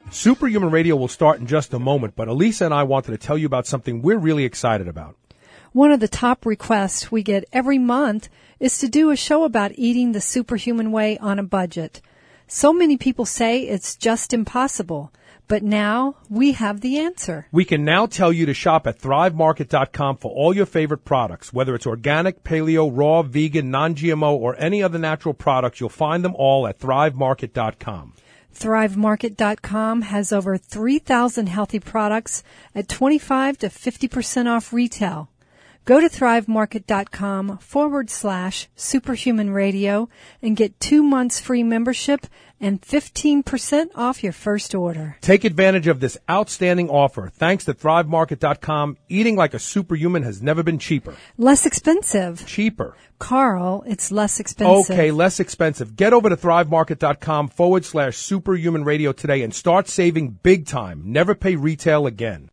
Superhuman Radio will start in just a moment, but Elisa and I wanted to tell you about something we're really excited about. One of the top requests we get every month is to do a show about eating the superhuman way on a budget. So many people say it's just impossible, but now we have the answer. We can now tell you to shop at ThriveMarket.com for all your favorite products. Whether it's organic, paleo, raw, vegan, non-GMO, or any other natural products, you'll find them all at ThriveMarket.com. ThriveMarket.com has over 3,000 healthy products at 25 to 50% off retail. Go to ThriveMarket.com/Superhuman Radio and get 2 months free membership and 15% off your first order. Take advantage of this outstanding offer. Thanks to ThriveMarket.com, eating like a superhuman has never been cheaper. Less expensive. Cheaper. Carl, it's less expensive. Okay, less expensive. Get over to ThriveMarket.com/Superhuman Radio today and start saving big time. Never pay retail again.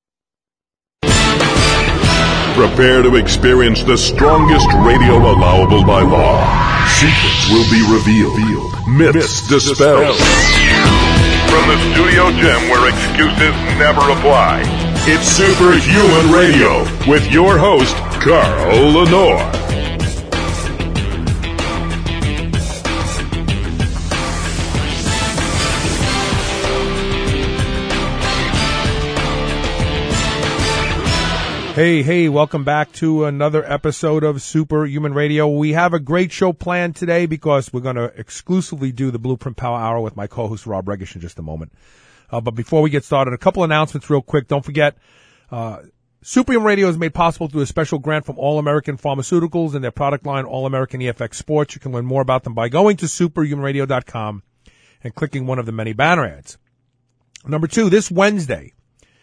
Prepare to experience the strongest radio allowable by law. Secrets will be revealed. Myths dispelled. From the studio gym where excuses never apply, it's Superhuman Radio with your host, Carl Lenore. Hey, welcome back to another episode of Superhuman Radio. We have a great show planned today because we're going to exclusively do the Blueprint Power Hour with my co-host Rob Regish in just a moment. But before we get started, a couple announcements real quick. Don't forget, Superhuman Radio is made possible through a special grant from All American Pharmaceuticals and their product line, All American EFX Sports. You can learn more about them by going to superhumanradio.com and clicking one of the many banner ads. Number 2, this Wednesday,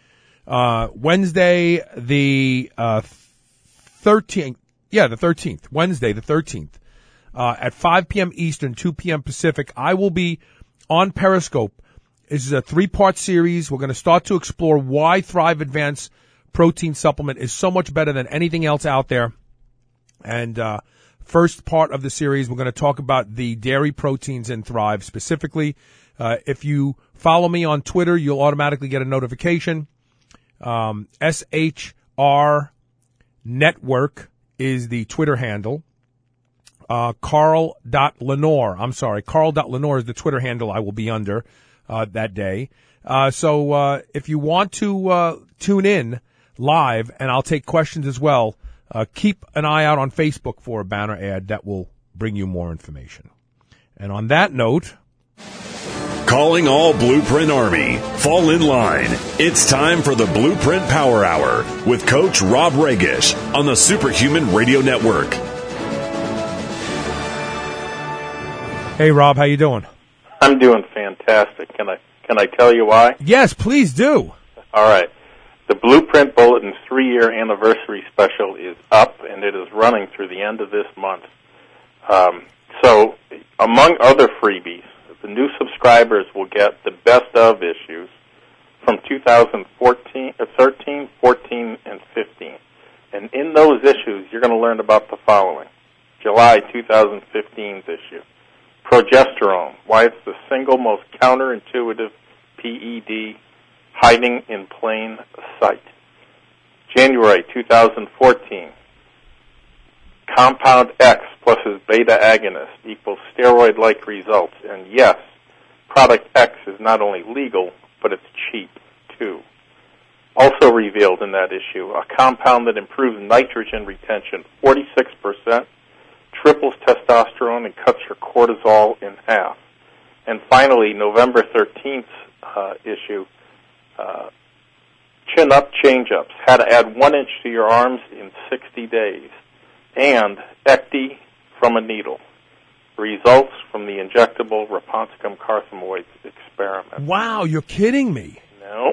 the 13th. Yeah, the 13th. Wednesday, the 13th. At 5 p.m. Eastern, 2 p.m. Pacific, I will be on Periscope. This is a 3-part series. We're going to start to explore why Thrive Advanced Protein Supplement is so much better than anything else out there. And first part of the series, we're going to talk about the dairy proteins in Thrive specifically. If you follow me on Twitter, you'll automatically get a notification. SHR Network is the Twitter handle. Carl.Lenore is the Twitter handle I will be under that day. So if you want to tune in live, and I'll take questions as well, keep an eye out on Facebook for a banner ad that will bring you more information. And on that note, calling all Blueprint Army. Fall in line. It's time for the Blueprint Power Hour with Coach Rob Regish on the Superhuman Radio Network. Hey, Rob, how you doing? I'm doing fantastic. Can I tell you why? Yes, please do. All right. The Blueprint Bulletin 3-year anniversary special is up, and it is running through the end of this month. So, among other freebies, the new subscribers will get the best of issues from 2013, 14, and 15. And in those issues, you're going to learn about the following. July 2015's issue. Progesterone, why it's the single most counterintuitive PED hiding in plain sight. January 2014. Compound X plus his beta agonist equals steroid-like results. And yes, product X is not only legal, but it's cheap, too. Also revealed in that issue, a compound that improves nitrogen retention 46%, triples testosterone, and cuts your cortisol in half. And finally, November 13th issue, chin-up change-ups, how to add 1 inch to your arms in 60 days. And ecdy from a needle. Results from the injectable Raponticum carthamoids experiment. Wow, you're kidding me. No.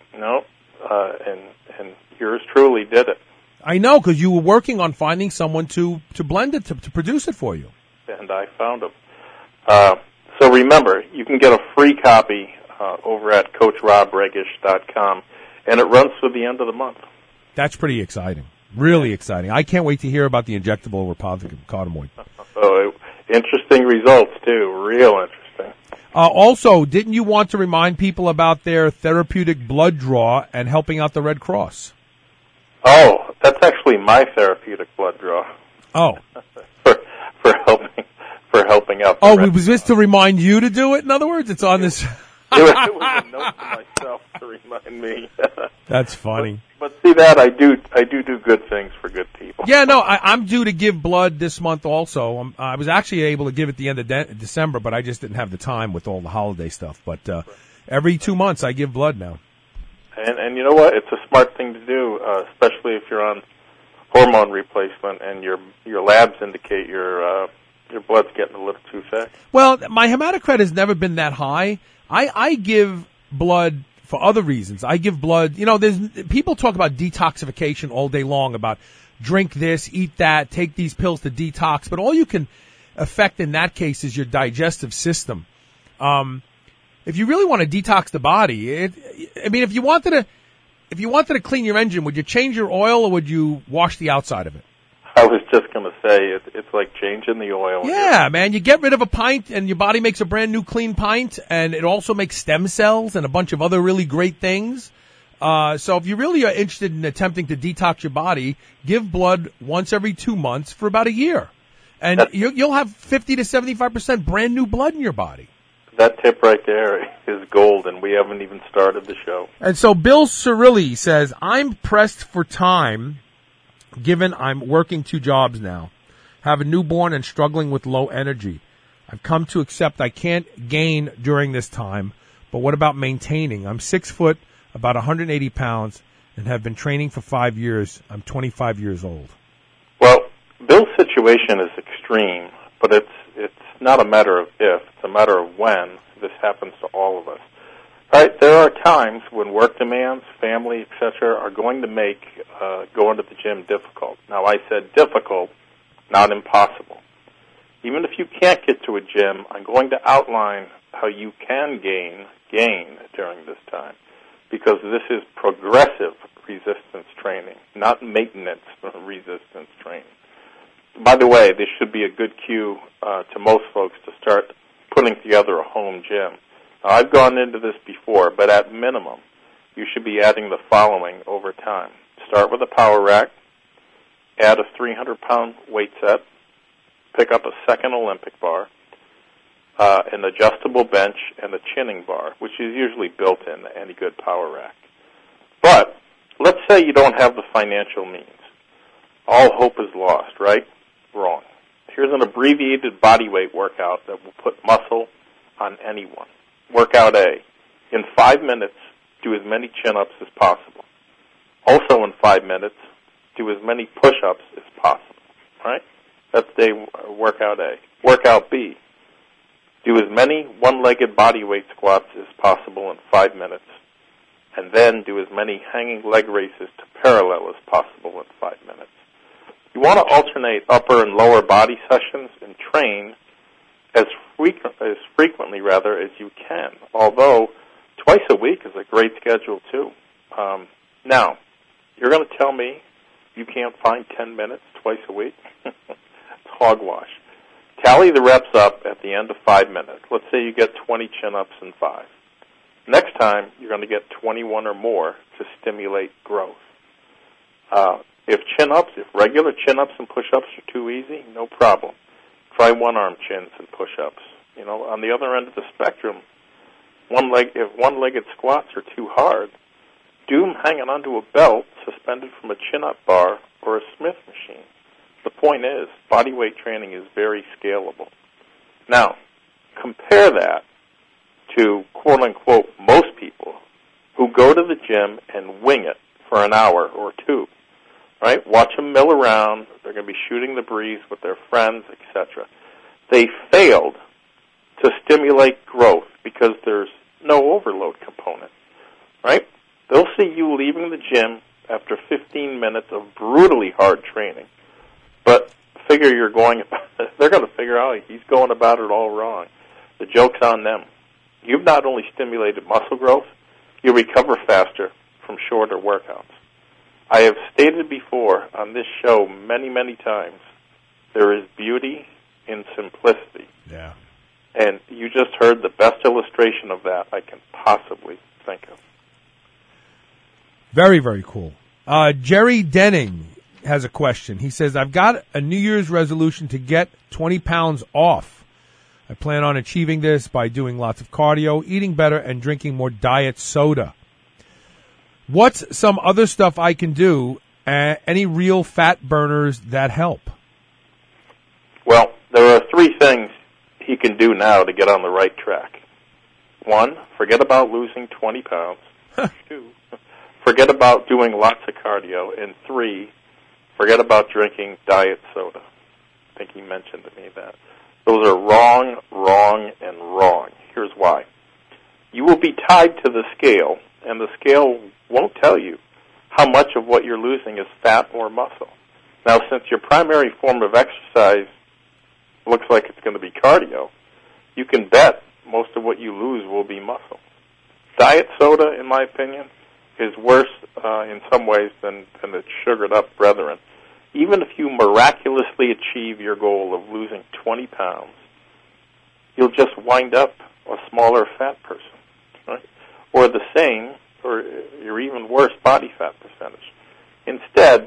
And yours truly did it. I know, because you were working on finding someone to blend it, to produce it for you. And I found him. So remember, you can get a free copy over at CoachRobRegish.com, and it runs through the end of the month. That's pretty exciting. Really exciting. I can't wait to hear about the injectable Raponticum carthamoid. Interesting results, too. Real interesting. Also, didn't you want to remind people about their therapeutic blood draw and helping out the Red Cross? Oh, that's actually my therapeutic blood draw. Oh. for helping out. Oh, was this to remind you to do it? In other words, it's on this. It was a note to myself to remind me. That's funny. But see that I do good things for good people. Yeah, no, I'm due to give blood this month also. I was actually able to give at the end of December, but I just didn't have the time with all the holiday stuff. But every 2 months I give blood now. And you know what? It's a smart thing to do, especially if you're on hormone replacement and your labs indicate your blood's getting a little too thick. Well, my hematocrit has never been that high. I give blood for other reasons. I give blood, there's people talk about detoxification all day long, about drink this, eat that, take these pills to detox, but all you can affect in that case is your digestive system. If you really want to detox the body, if you wanted to clean your engine, would you change your oil or would you wash the outside of it? I was just going to say, it's like changing the oil. Yeah, man. You get rid of a pint and your body makes a brand new clean pint, and it also makes stem cells and a bunch of other really great things. So if you really are interested in attempting to detox your body, give blood once every 2 months for about a year. And you'll have 50 to 75% brand new blood in your body. That tip right there is gold, and we haven't even started the show. And so Bill Cirilli says, I'm pressed for time, given I'm working 2 jobs now, have a newborn and struggling with low energy. I've come to accept I can't gain during this time, but what about maintaining? I'm 6 foot, about 180 pounds, and have been training for 5 years. I'm 25 years old. Well, Bill's situation is extreme, but it's not a matter of if, it's a matter of when this happens to all of us. Right? There are times when work demands, family, etc., are going to make going to the gym difficult. Now, I said difficult, not impossible. Even if you can't get to a gym, I'm going to outline how you can gain during this time, because this is progressive resistance training, not maintenance resistance training. By the way, this should be a good cue to most folks to start putting together a home gym. Now, I've gone into this before, but at minimum, you should be adding the following over time. Start with a power rack, add a 300-pound weight set, pick up a second Olympic bar, an adjustable bench, and a chinning bar, which is usually built into any good power rack. But let's say you don't have the financial means. All hope is lost, right? Wrong. Here's an abbreviated body weight workout that will put muscle on anyone. Workout A. In 5 minutes, do as many chin-ups as possible. Also in 5 minutes, do as many push-ups as possible. Right? That's workout A. Workout B. Do as many one-legged body weight squats as possible in 5 minutes. And then do as many hanging leg raises to parallel as possible in 5 minutes. You want to alternate upper and lower body sessions and train as frequently as you can, although twice a week is a great schedule too. Now, you're going to tell me you can't find 10 minutes twice a week? It's hogwash. Tally the reps up at the end of 5 minutes. Let's say you get 20 chin-ups in 5. Next time, you're going to get 21 or more to stimulate growth. If regular chin-ups and push-ups are too easy, no problem. Try one-arm chins and push-ups. On the other end of the spectrum, if one-legged squats are too hard, do them hanging onto a belt suspended from a chin-up bar or a Smith machine. The point is, body weight training is very scalable. Now, compare that to, quote-unquote, most people who go to the gym and wing it for an hour or two. Right? Watch them mill around. They're going to be shooting the breeze with their friends, etc. They failed to stimulate growth because there's no overload component. Right? They'll see you leaving the gym after 15 minutes of brutally hard training, but they're going to figure out he's going about it all wrong. The joke's on them. You've not only stimulated muscle growth, you recover faster from shorter workouts. I have stated before on this show many, many times, there is beauty in simplicity. Yeah. And you just heard the best illustration of that I can possibly think of. Very, very cool. Jerry Denning has a question. He says, I've got a New Year's resolution to get 20 pounds off. I plan on achieving this by doing lots of cardio, eating better, and drinking more diet soda. What's some other stuff I can do? Any real fat burners that help? Well, there are 3 things he can do now to get on the right track. 1, forget about losing 20 pounds. 2, forget about doing lots of cardio. And 3, forget about drinking diet soda. I think he mentioned to me that. Those are wrong, and wrong. Here's why. You will be tied to the scale, and the scale won't tell you how much of what you're losing is fat or muscle. Now, since your primary form of exercise looks like it's going to be cardio, you can bet most of what you lose will be muscle. Diet soda, in my opinion, is worse in some ways than its sugared-up brethren. Even if you miraculously achieve your goal of losing 20 pounds, you'll just wind up a smaller fat person, right? Or the same, or your even worse body fat percentage. Instead,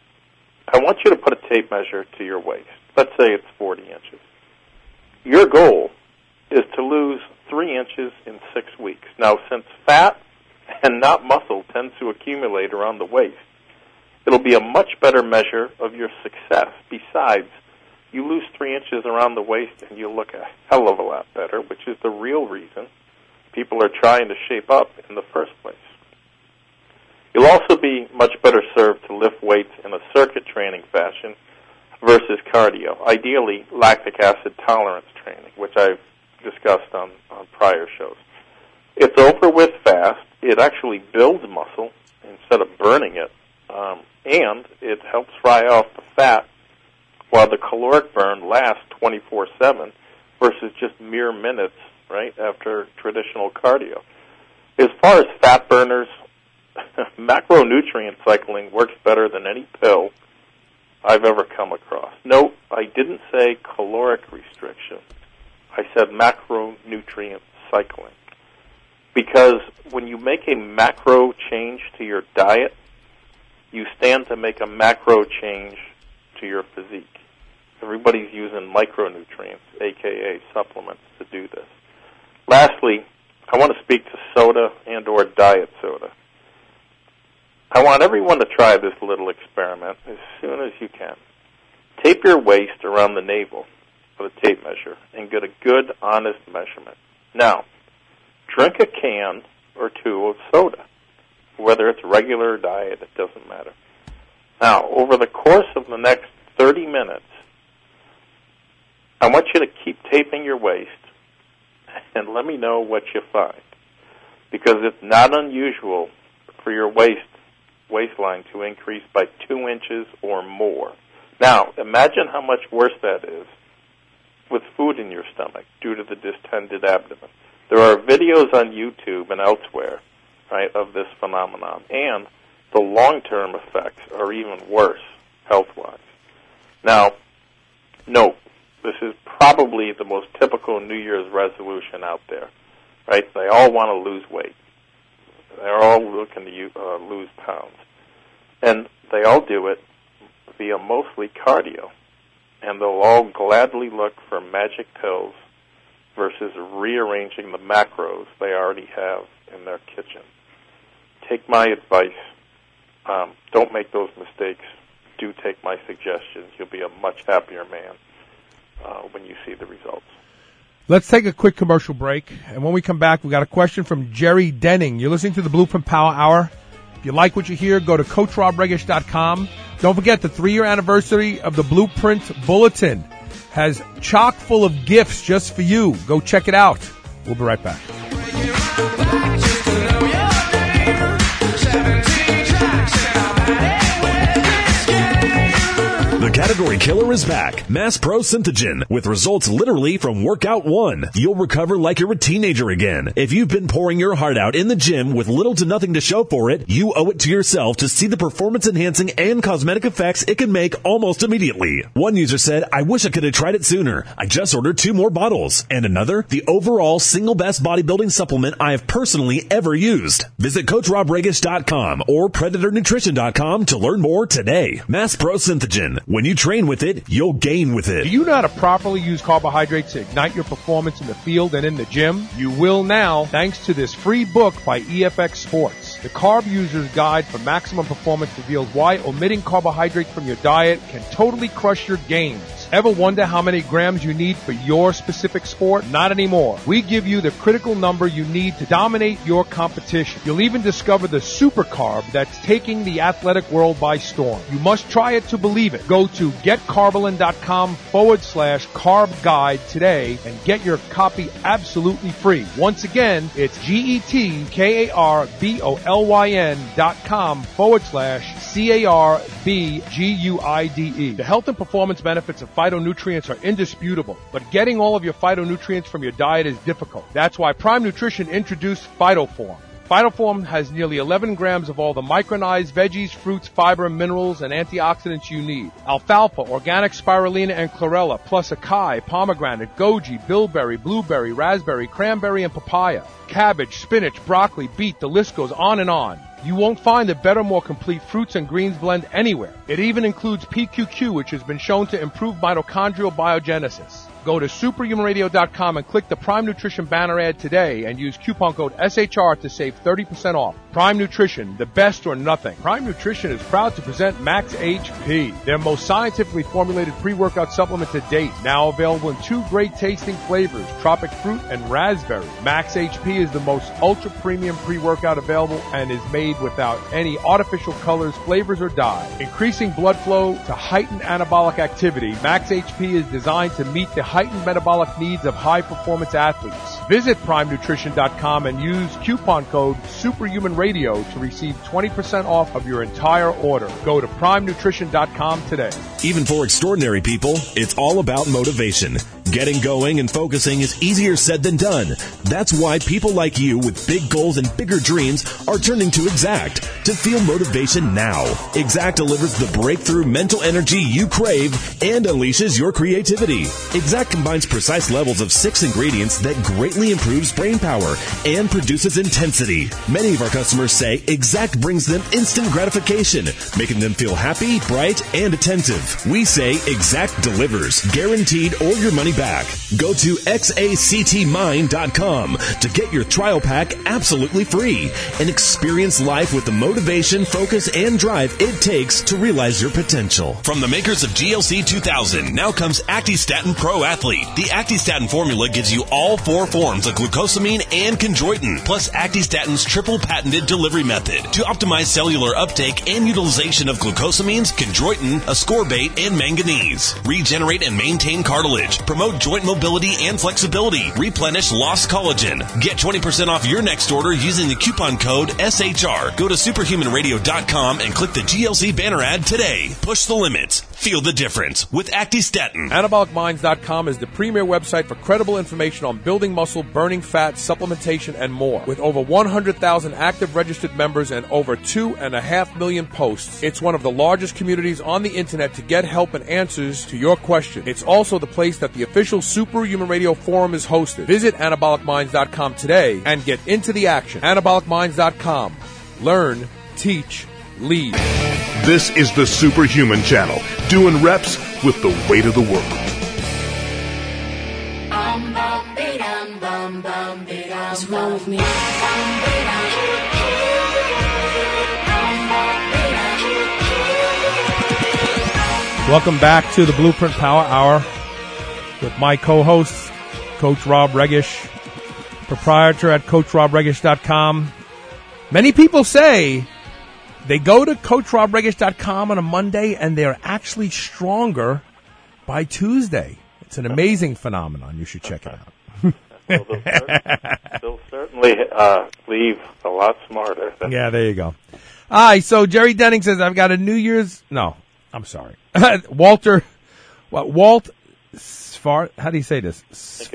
I want you to put a tape measure to your waist. Let's say it's 40 inches. Your goal is to lose 3 inches in 6 weeks. Now, since fat and not muscle tends to accumulate around the waist, it'll be a much better measure of your success. Besides, you lose 3 inches around the waist and you look a hell of a lot better, which is the real reason people are trying to shape up in the first place. You'll also be much better served to lift weights in a circuit training fashion versus cardio, ideally lactic acid tolerance training, which I've discussed on prior shows. It's over with fast. It actually builds muscle instead of burning it, and it helps fry off the fat while the caloric burn lasts 24/7 versus just mere minutes, right, after traditional cardio. As far as fat burners, macronutrient cycling works better than any pill I've ever come across. Note, I didn't say caloric restriction. I said macronutrient cycling. Because when you make a macro change to your diet, you stand to make a macro change to your physique. Everybody's using micronutrients, a.k.a. supplements, to do this. Lastly, I want to speak to soda and or diet soda. I want everyone to try this little experiment as soon as you can. Tape your waist around the navel with a tape measure and get a good, honest measurement. Now, drink a can or 2 of soda. Whether it's regular or diet, it doesn't matter. Now, over the course of the next 30 minutes, I want you to keep taping your waist and let me know what you find. Because it's not unusual for your waistline to increase by 2 inches or more. Now, imagine how much worse that is with food in your stomach due to the distended abdomen. There are videos on YouTube and elsewhere, right, of this phenomenon, and the long-term effects are even worse health-wise. Now, note, this is probably the most typical New Year's resolution out there, right? They all want to lose weight. They're all looking to lose pounds. And they all do it via mostly cardio. And they'll all gladly look for magic pills versus rearranging the macros they already have in their kitchen. Take my advice. Don't make those mistakes. Do take my suggestions. You'll be a much happier man when you see the results. Let's take a quick commercial break. And when we come back, we've got a question from Jerry Denning. You're listening to the Blueprint Power Hour. If you like what you hear, go to CoachRobRegish.com. Don't forget the 3-year anniversary of the Blueprint Bulletin has chock full of gifts just for you. Go check it out. We'll be right back. The category killer is back. Mass Pro Synthogen, with results literally from workout one. You'll recover like you're a teenager again. If you've been pouring your heart out in the gym with little to nothing to show for it, you owe it to yourself to see the performance-enhancing and cosmetic effects it can make almost immediately. One user said, I wish I could have tried it sooner. I just ordered 2 more bottles. And another, the overall single best bodybuilding supplement I have personally ever used. Visit CoachRobRegish.com or PredatorNutrition.com to learn more today. Mass Pro Synthogen. When you train with it, you'll gain with it. Do you know how to properly use carbohydrates to ignite your performance in the field and in the gym? You will now, thanks to this free book by EFX Sports. The Carb User's Guide for Maximum Performance reveals why omitting carbohydrates from your diet can totally crush your gains. Ever wonder how many grams you need for your specific sport? Not anymore. We give you the critical number you need to dominate your competition. You'll even discover the super carb that's taking the athletic world by storm. You must try it to believe it. Go to getcarbolin.com/carb guide today and get your copy absolutely free. Once again, it's GETKARBOLYN.com/CARBGUIDE. The health and performance benefits of phytonutrients are indisputable, but getting all of your phytonutrients from your diet is difficult. That's why Prime Nutrition introduced PhytoForm. PhytoForm has nearly 11 grams of all the micronized veggies, fruits, fiber, minerals, and antioxidants you need. Alfalfa, organic spirulina, and chlorella, plus acai, pomegranate, goji, bilberry, blueberry, raspberry, cranberry, and papaya. Cabbage, spinach, broccoli, beet, the list goes on and on. You won't find a better, more complete fruits and greens blend anywhere. It even includes PQQ, which has been shown to improve mitochondrial biogenesis. Go to superhumanradio.com and click the Prime Nutrition banner ad today and use coupon code SHR to save 30% off. Prime Nutrition, the best or nothing. Prime Nutrition is proud to present Max HP, their most scientifically formulated pre-workout supplement to date. Now available in 2 great tasting flavors, tropic fruit and raspberry. Max HP is the most ultra premium pre-workout available and is made without any artificial colors, flavors, or dye. Increasing blood flow to heighten anabolic activity, Max HP is designed to meet the heightened metabolic needs of high-performance athletes. Visit PrimeNutrition.com and use coupon code SuperhumanRadio to receive 20% off of your entire order. Go to PrimeNutrition.com today. Even for extraordinary people, it's all about motivation. Getting going and focusing is easier said than done. That's why people like you with big goals and bigger dreams are turning to Exact to feel motivation now. Exact delivers the breakthrough mental energy you crave and unleashes your creativity. Exact combines precise levels of 6 ingredients that greatly improves brain power and produces intensity. Many of our customers say Exact brings them instant gratification, making them feel happy, bright, and attentive. We say Exact delivers, guaranteed or your money back. Go to xactmind.com to get your trial pack absolutely free and experience life with the motivation, focus, and drive it takes to realize your potential. From the makers of GLC 2000, now comes Actistatin Pro Athlete. The Actistatin formula gives you all 4 forms of glucosamine and chondroitin, plus Actistatin's triple patented delivery method to optimize cellular uptake and utilization of glucosamines, chondroitin, ascorbate, and manganese. Regenerate and maintain cartilage, promote joint mobility and flexibility, replenish lost collagen. Get 20% off your next order using the coupon code SHR. Go to superhumanradio.com and click the GLC banner ad today. Push the limits. Feel the difference with Actistatin. AnabolicMinds.com is the premier website for credible information on building muscle, burning fat, supplementation, and more. With over 100,000 active registered members and over 2.5 million posts, it's one of the largest communities on the internet to get help and answers to your questions. It's also the place that the official Superhuman Radio Forum is hosted. Visit AnabolicMinds.com today and get into the action. AnabolicMinds.com. Learn, teach, lead. This is the Superhuman Channel, doing reps with the weight of the world. What's wrong with me? Welcome back to the Blueprint Power Hour with my co-host, Coach Rob Regish, proprietor at CoachRobRegish.com. Many people say they go to CoachRobRegish.com on a Monday and they're actually stronger by Tuesday. It's an amazing phenomenon. You should check it out. Well, they'll certainly leave a lot smarter. Yeah, there you go. All right, so Jerry Denning says, I've got a New Year's... No. I'm sorry. Walter, Walt how do you say this?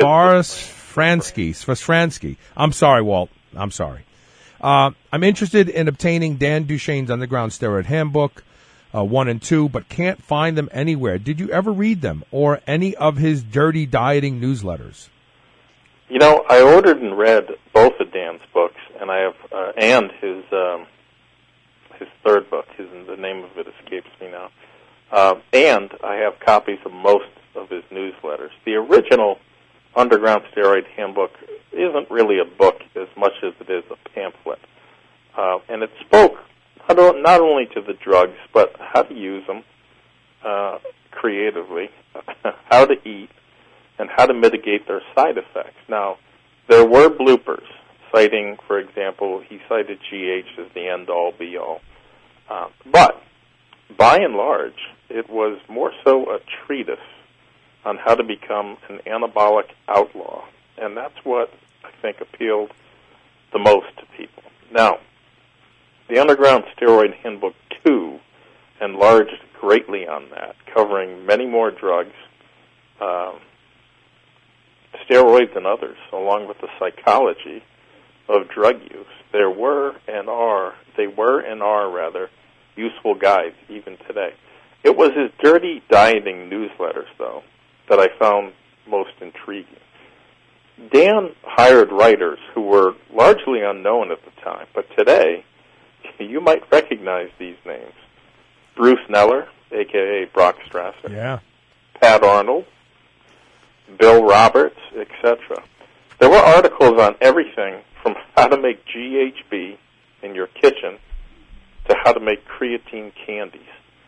Svaransky. I'm sorry, Walt. I'm sorry. I'm interested in obtaining Dan Duchesne's Underground Steroid Handbook 1 and 2, but can't find them anywhere. Did you ever read them or any of his dirty dieting newsletters? You know, I ordered and read both of Dan's books, and I have and his third book. The name of it escapes me now. And I have copies of most of his newsletters. The original Underground Steroid Handbook isn't really a book as much as it is a pamphlet. And it spoke not only to the drugs, but how to use them creatively, how to eat, and how to mitigate their side effects. Now, there were bloopers, citing, for example, he cited GH as the end-all, be-all. But, by and large, it was more so a treatise on how to become an anabolic outlaw. And that's what I think appealed the most to people. Now, the Underground Steroid Handbook 2 enlarged greatly on that, covering many more drugs, steroids and others, along with the psychology of drug use. They were and are useful guides even today. It was his dirty dieting newsletters, though, that I found most intriguing. Dan hired writers who were largely unknown at the time, but today you might recognize these names. Bruce Neller, a.k.a. Brock Strasser. Yeah. Pat Arnold, Bill Roberts, etc. There were articles on everything from how to make GHB in your kitchen to how to make creatine candies.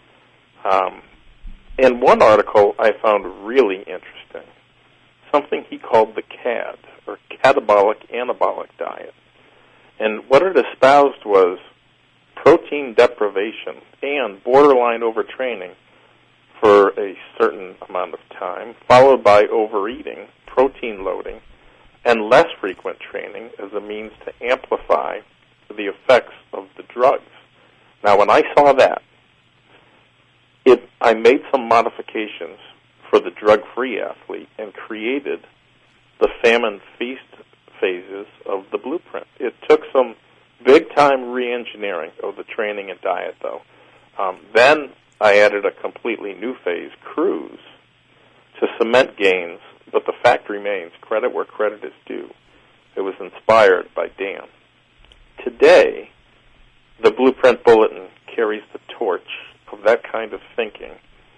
And one article I found really interesting, something he called the CAD, or catabolic anabolic diet. And what it espoused was protein deprivation and borderline overtraining for a certain amount of time, followed by overeating, protein loading, and less frequent training as a means to amplify the effects of the drugs. Now, when I saw that, I made some modifications for the drug-free athlete and created the famine feast phases of the blueprint. It took some big-time re-engineering of the training and diet, though. Then I added a completely new phase, cruise, to cement gains, but the fact remains, credit where credit is due. It was inspired by Dan. Today, the Blueprint Bulletin carries the torch of that kind of thinking.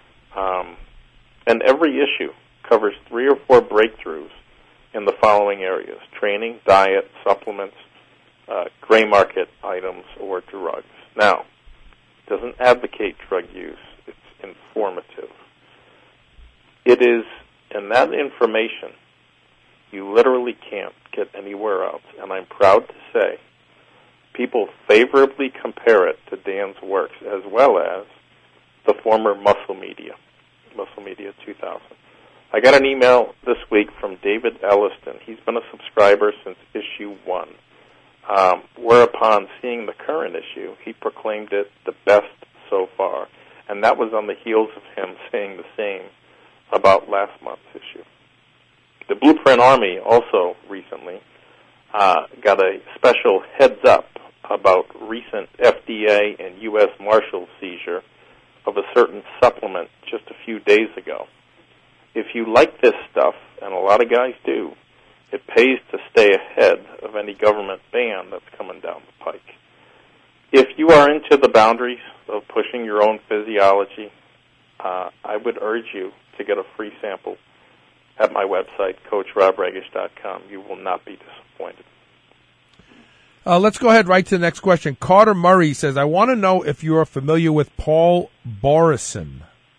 And every issue covers 3 or 4 breakthroughs in the following areas: training, diet, supplements, gray market items, or drugs. Now, it doesn't advocate drug use. It's informative. It is, and that information you literally can't get anywhere else. And I'm proud to say people favorably compare it to Dan's works, as well as the former Muscle Media 2000. I got an email this week from David Elliston. He's been a subscriber since issue 1. Whereupon, seeing the current issue, he proclaimed it the best so far. And that was on the heels of him saying the same about last month's issue. The Blueprint Army also recently got a special heads up about recent FDA and U.S. Marshal seizure of a certain supplement just a few days ago. If you like this stuff, and a lot of guys do, it pays to stay ahead of any government ban that's coming down the pike. If you are into the boundaries of pushing your own physiology, I would urge you to get a free sample at my website, CoachRobRegish.com. You will not be disappointed. Let's go ahead right to the next question. Carter Murray says, I want to know if you are familiar with Paul Boreson,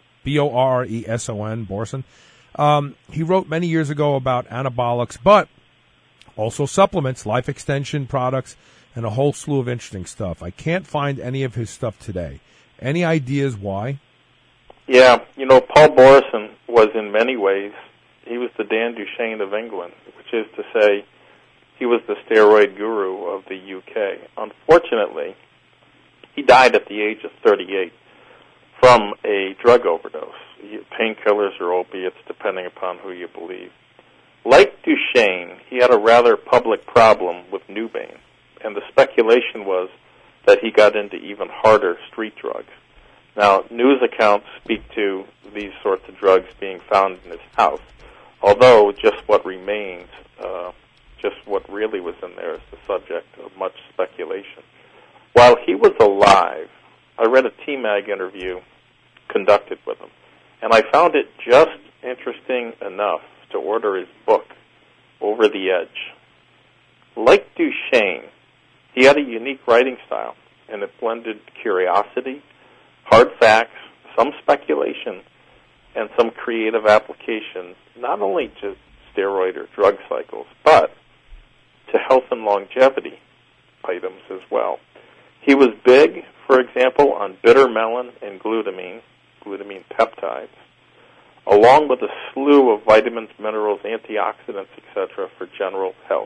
Boreson, Boreson. He wrote many years ago about anabolics, but also supplements, life extension products, and a whole slew of interesting stuff. I can't find any of his stuff today. Any ideas why? Yeah, Paul Boreson was in many ways, he was the Dan Duchesne of England, which is to say, he was the steroid guru of the UK. Unfortunately, he died at the age of 38 from a drug overdose, painkillers or opiates, depending upon who you believe. Like Duchenne, he had a rather public problem with Nubane, and the speculation was that he got into even harder street drugs. Now, news accounts speak to these sorts of drugs being found in his house, although just what remains, just what really was in there is the subject of much speculation. While he was alive, I read a T-Mag interview conducted with him, and I found it just interesting enough to order his book, Over the Edge. Like Duchenne, he had a unique writing style, and it blended curiosity, hard facts, some speculation, and some creative application, not only to steroid or drug cycles, but to health and longevity items as well. He was big, for example, on bitter melon and glutamine peptides, along with a slew of vitamins, minerals, antioxidants, etc., for general health.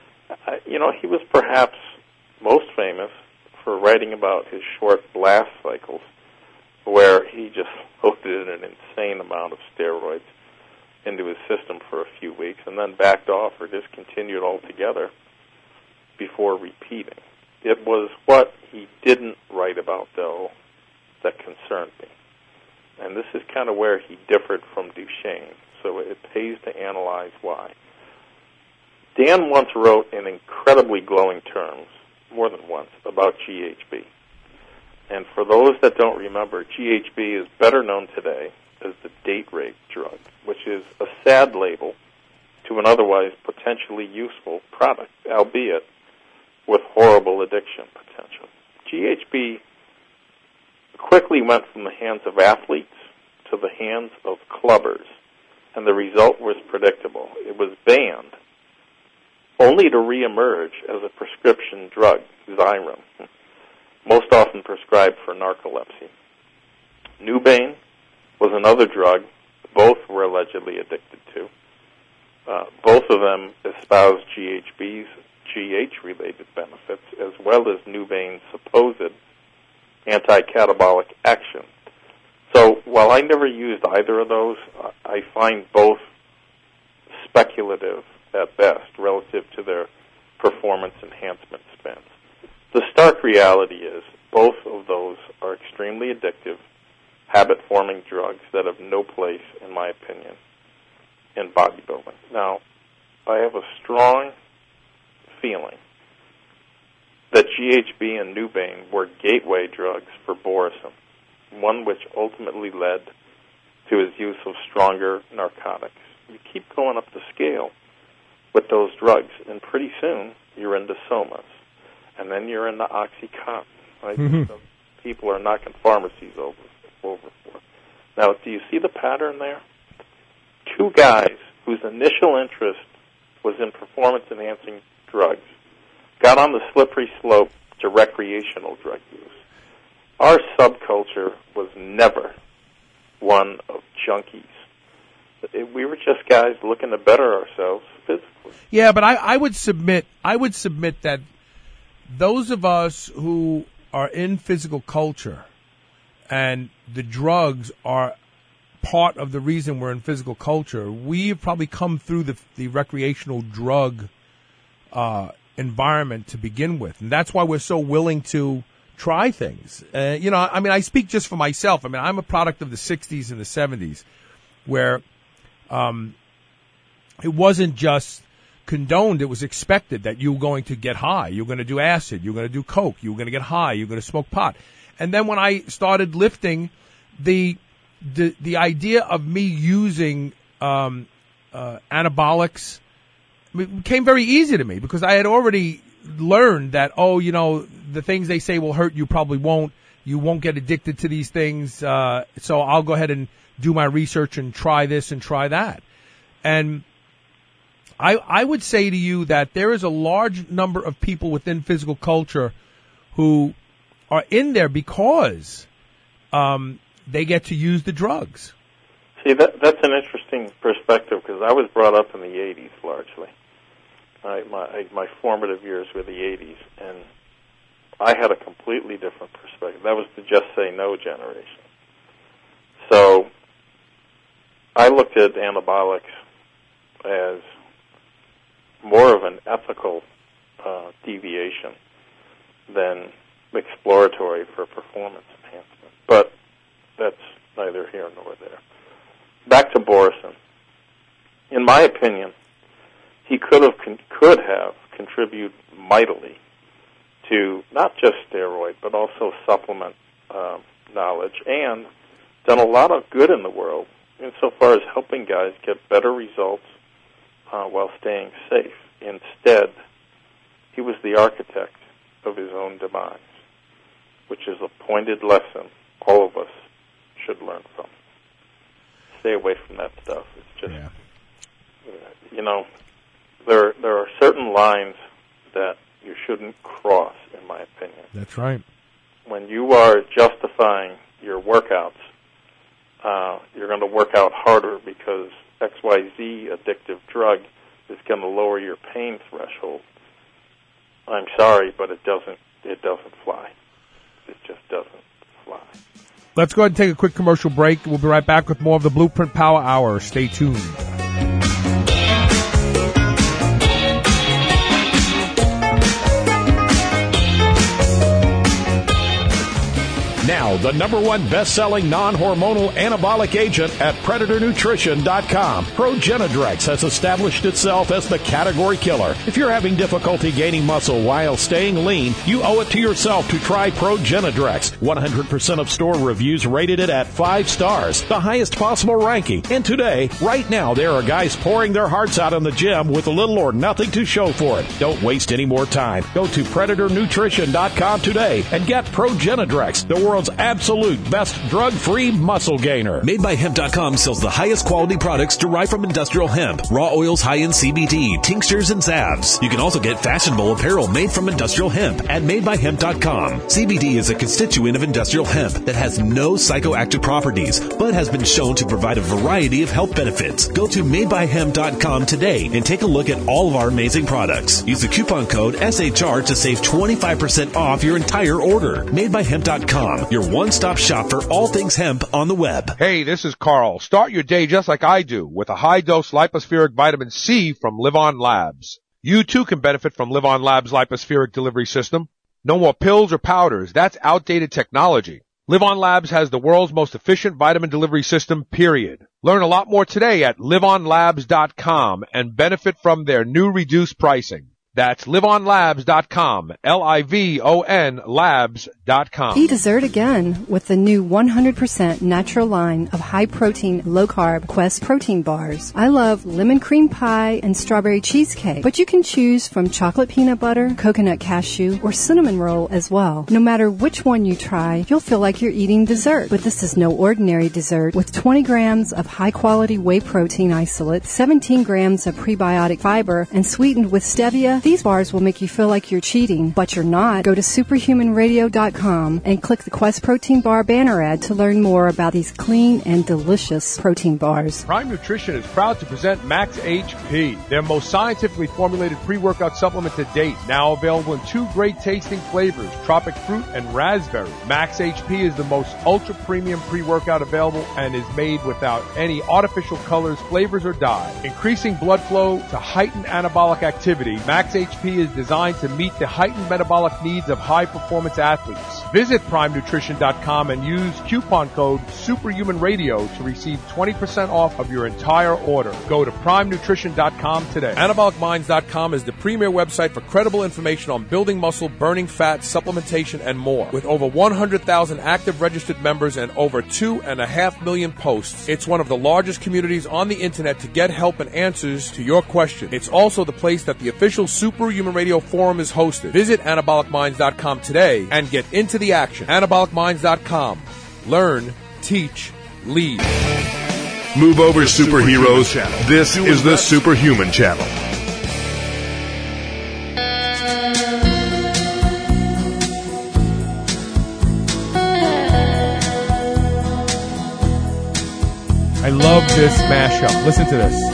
He was perhaps most famous for writing about his short blast cycles, where he just loaded an insane amount of steroids into his system for a few weeks and then backed off or discontinued altogether before repeating. It was what he didn't write about, though, that concerned me. And this is kind of where he differed from Duchenne, so it pays to analyze why. Dan once wrote in incredibly glowing terms, more than once, about GHB. And for those that don't remember, GHB is better known today as the date rape drug, which is a sad label to an otherwise potentially useful product, albeit with horrible addiction potential. GHB quickly went from the hands of athletes to the hands of clubbers, and the result was predictable. It was banned, only to reemerge as a prescription drug, Xyrem, most often prescribed for narcolepsy. Nubane was another drug both were allegedly addicted to. Both of them espoused GHB's GH-related benefits, as well as Nubane's supposed anti-catabolic action. So while I never used either of those, I find both speculative at best relative to their performance enhancement spends. The stark reality is both of those are extremely addictive, habit-forming drugs that have no place, in my opinion, in bodybuilding. Now, I have a strong feeling that GHB and Nubane were gateway drugs for Borison, one which ultimately led to his use of stronger narcotics. You keep going up the scale with those drugs, and pretty soon you're into Somas, and then you're into OxyContin. Right? Mm-hmm. So people are knocking pharmacies over for. Now, do you see the pattern there? Two guys whose initial interest was in performance-enhancing drugs got on the slippery slope to recreational drug use. Our subculture was never one of junkies. We were just guys looking to better ourselves physically. Yeah, but I would submit that those of us who are in physical culture and the drugs are part of the reason we're in physical culture, we've probably come through the recreational drug environment to begin with. And that's why we're so willing to try things. I speak just for myself. I mean, I'm a product of the 60s and the 70s where it wasn't just condoned, it was expected that you were going to get high, you're going to do acid, you're going to do coke, you're going to get high, you're going to smoke pot. And then when I started lifting, the idea of me using anabolics became very easy to me because I had already learned that, the things they say will hurt you probably won't. You won't get addicted to these things. So I'll go ahead and do my research and try this and try that. And I would say to you that there is a large number of people within physical culture who are in there because they get to use the drugs. See, that's an interesting perspective because I was brought up in the 80s largely. My formative years were the 80s, and I had a completely different perspective. That was the just say no generation. I looked at anabolics as more of an ethical deviation than exploratory for performance enhancement. But that's neither here nor there. Back to Borison. In my opinion, he could have contributed mightily to not just steroid, but also supplement knowledge, and done a lot of good in the world insofar as helping guys get better results while staying safe. Instead, he was the architect of his own demise, which is a pointed lesson all of us should learn from. Stay away from that stuff. It's just, there are certain lines that you shouldn't cross, in my opinion. That's right. When you are justifying your workouts, you're going to work out harder because XYZ addictive drug is going to lower your pain threshold. I'm sorry, but it doesn't fly. It just doesn't fly. Let's go ahead and take a quick commercial break. We'll be right back with more of the Blueprint Power Hour. Stay tuned. Now, the #1 best-selling non-hormonal anabolic agent at PredatorNutrition.com. Progenadrex has established itself as the category killer. If you're having difficulty gaining muscle while staying lean, you owe it to yourself to try Progenadrex. 100% of store reviews rated it at 5 stars, the highest possible ranking. And today, right now, there are guys pouring their hearts out in the gym with little or nothing to show for it. Don't waste any more time. Go to PredatorNutrition.com today and get Progenadrex, the world's absolute best drug-free muscle gainer. MadeByHemp.com sells the highest quality products derived from industrial hemp, raw oils high in CBD, tinctures, and salves. You can also get fashionable apparel made from industrial hemp at MadeByHemp.com. CBD is a constituent of industrial hemp that has no psychoactive properties, but has been shown to provide a variety of health benefits. Go to MadeByHemp.com today and take a look at all of our amazing products. Use the coupon code SHR to save 25% off your entire order. MadeByHemp.com, your one-stop shop for all things hemp on the web. Hey, this is Carl. Start your day just like I do with a high-dose lipospheric vitamin C from LivOn Labs. You too can benefit from LivOn Labs' lipospheric delivery system. No more pills or powders. That's outdated technology. LivOn Labs has the world's most efficient vitamin delivery system, period. Learn a lot more today at livonlabs.com and benefit from their new reduced pricing. That's livonlabs.com, Livon labs.com. Eat dessert again with the new 100% natural line of high-protein, low-carb Quest protein bars. I love lemon cream pie and strawberry cheesecake, but you can choose from chocolate peanut butter, coconut cashew, or cinnamon roll as well. No matter which one you try, you'll feel like you're eating dessert. But this is no ordinary dessert. With 20 grams of high-quality whey protein isolate, 17 grams of prebiotic fiber, and sweetened with stevia, these bars will make you feel like you're cheating, but you're not. Go to superhumanradio.com and click the Quest Protein Bar banner ad to learn more about these clean and delicious protein bars. Prime Nutrition is proud to present Max HP, their most scientifically formulated pre-workout supplement to date. Now available in 2 great tasting flavors, tropic fruit and raspberry. Max HP is the most ultra-premium pre-workout available and is made without any artificial colors, flavors, or dye. Increasing blood flow to heighten anabolic activity, Max HP is designed to meet the heightened metabolic needs of high-performance athletes. Visit PrimeNutrition.com and use coupon code SuperhumanRadio to receive 20% off of your entire order. Go to PrimeNutrition.com today. AnabolicMinds.com is the premier website for credible information on building muscle, burning fat, supplementation, and more. With over 100,000 active registered members and over 2.5 million posts, it's one of the largest communities on the internet to get help and answers to your questions. It's also the place that the official Superhuman Radio Forum is hosted. Visit AnabolicMinds.com today and get into the action. AnabolicMinds.com. Learn, teach, lead. Move over, superheroes. This is the Superhuman Channel. I love this mashup. Listen to this.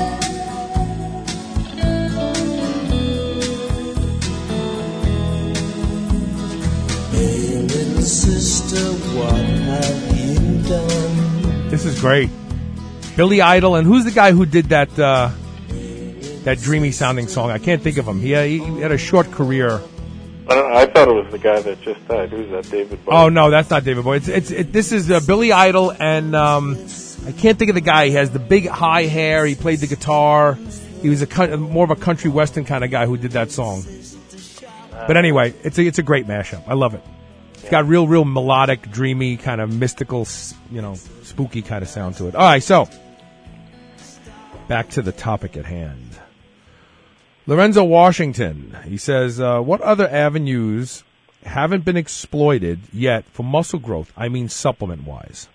Sister, what have you done? This is great. Billy Idol, and who's the guy who did that that dreamy sounding song? I can't think of him. He had a short career. I don't know. I thought it was the guy that just died. Who's that? David Bowie? Oh no, that's not David Bowie. This is Billy Idol, and I can't think of the guy. He has the big high hair. He played the guitar. He was more of a country western kind of guy who did that song. But anyway, it's a great mashup. I love it. It's got real melodic, dreamy, kind of mystical, spooky kind of sound to it. All right, so back to the topic at hand. Lorenzo Washington, he says, what other avenues haven't been exploited yet for muscle growth? I mean, supplement-wise.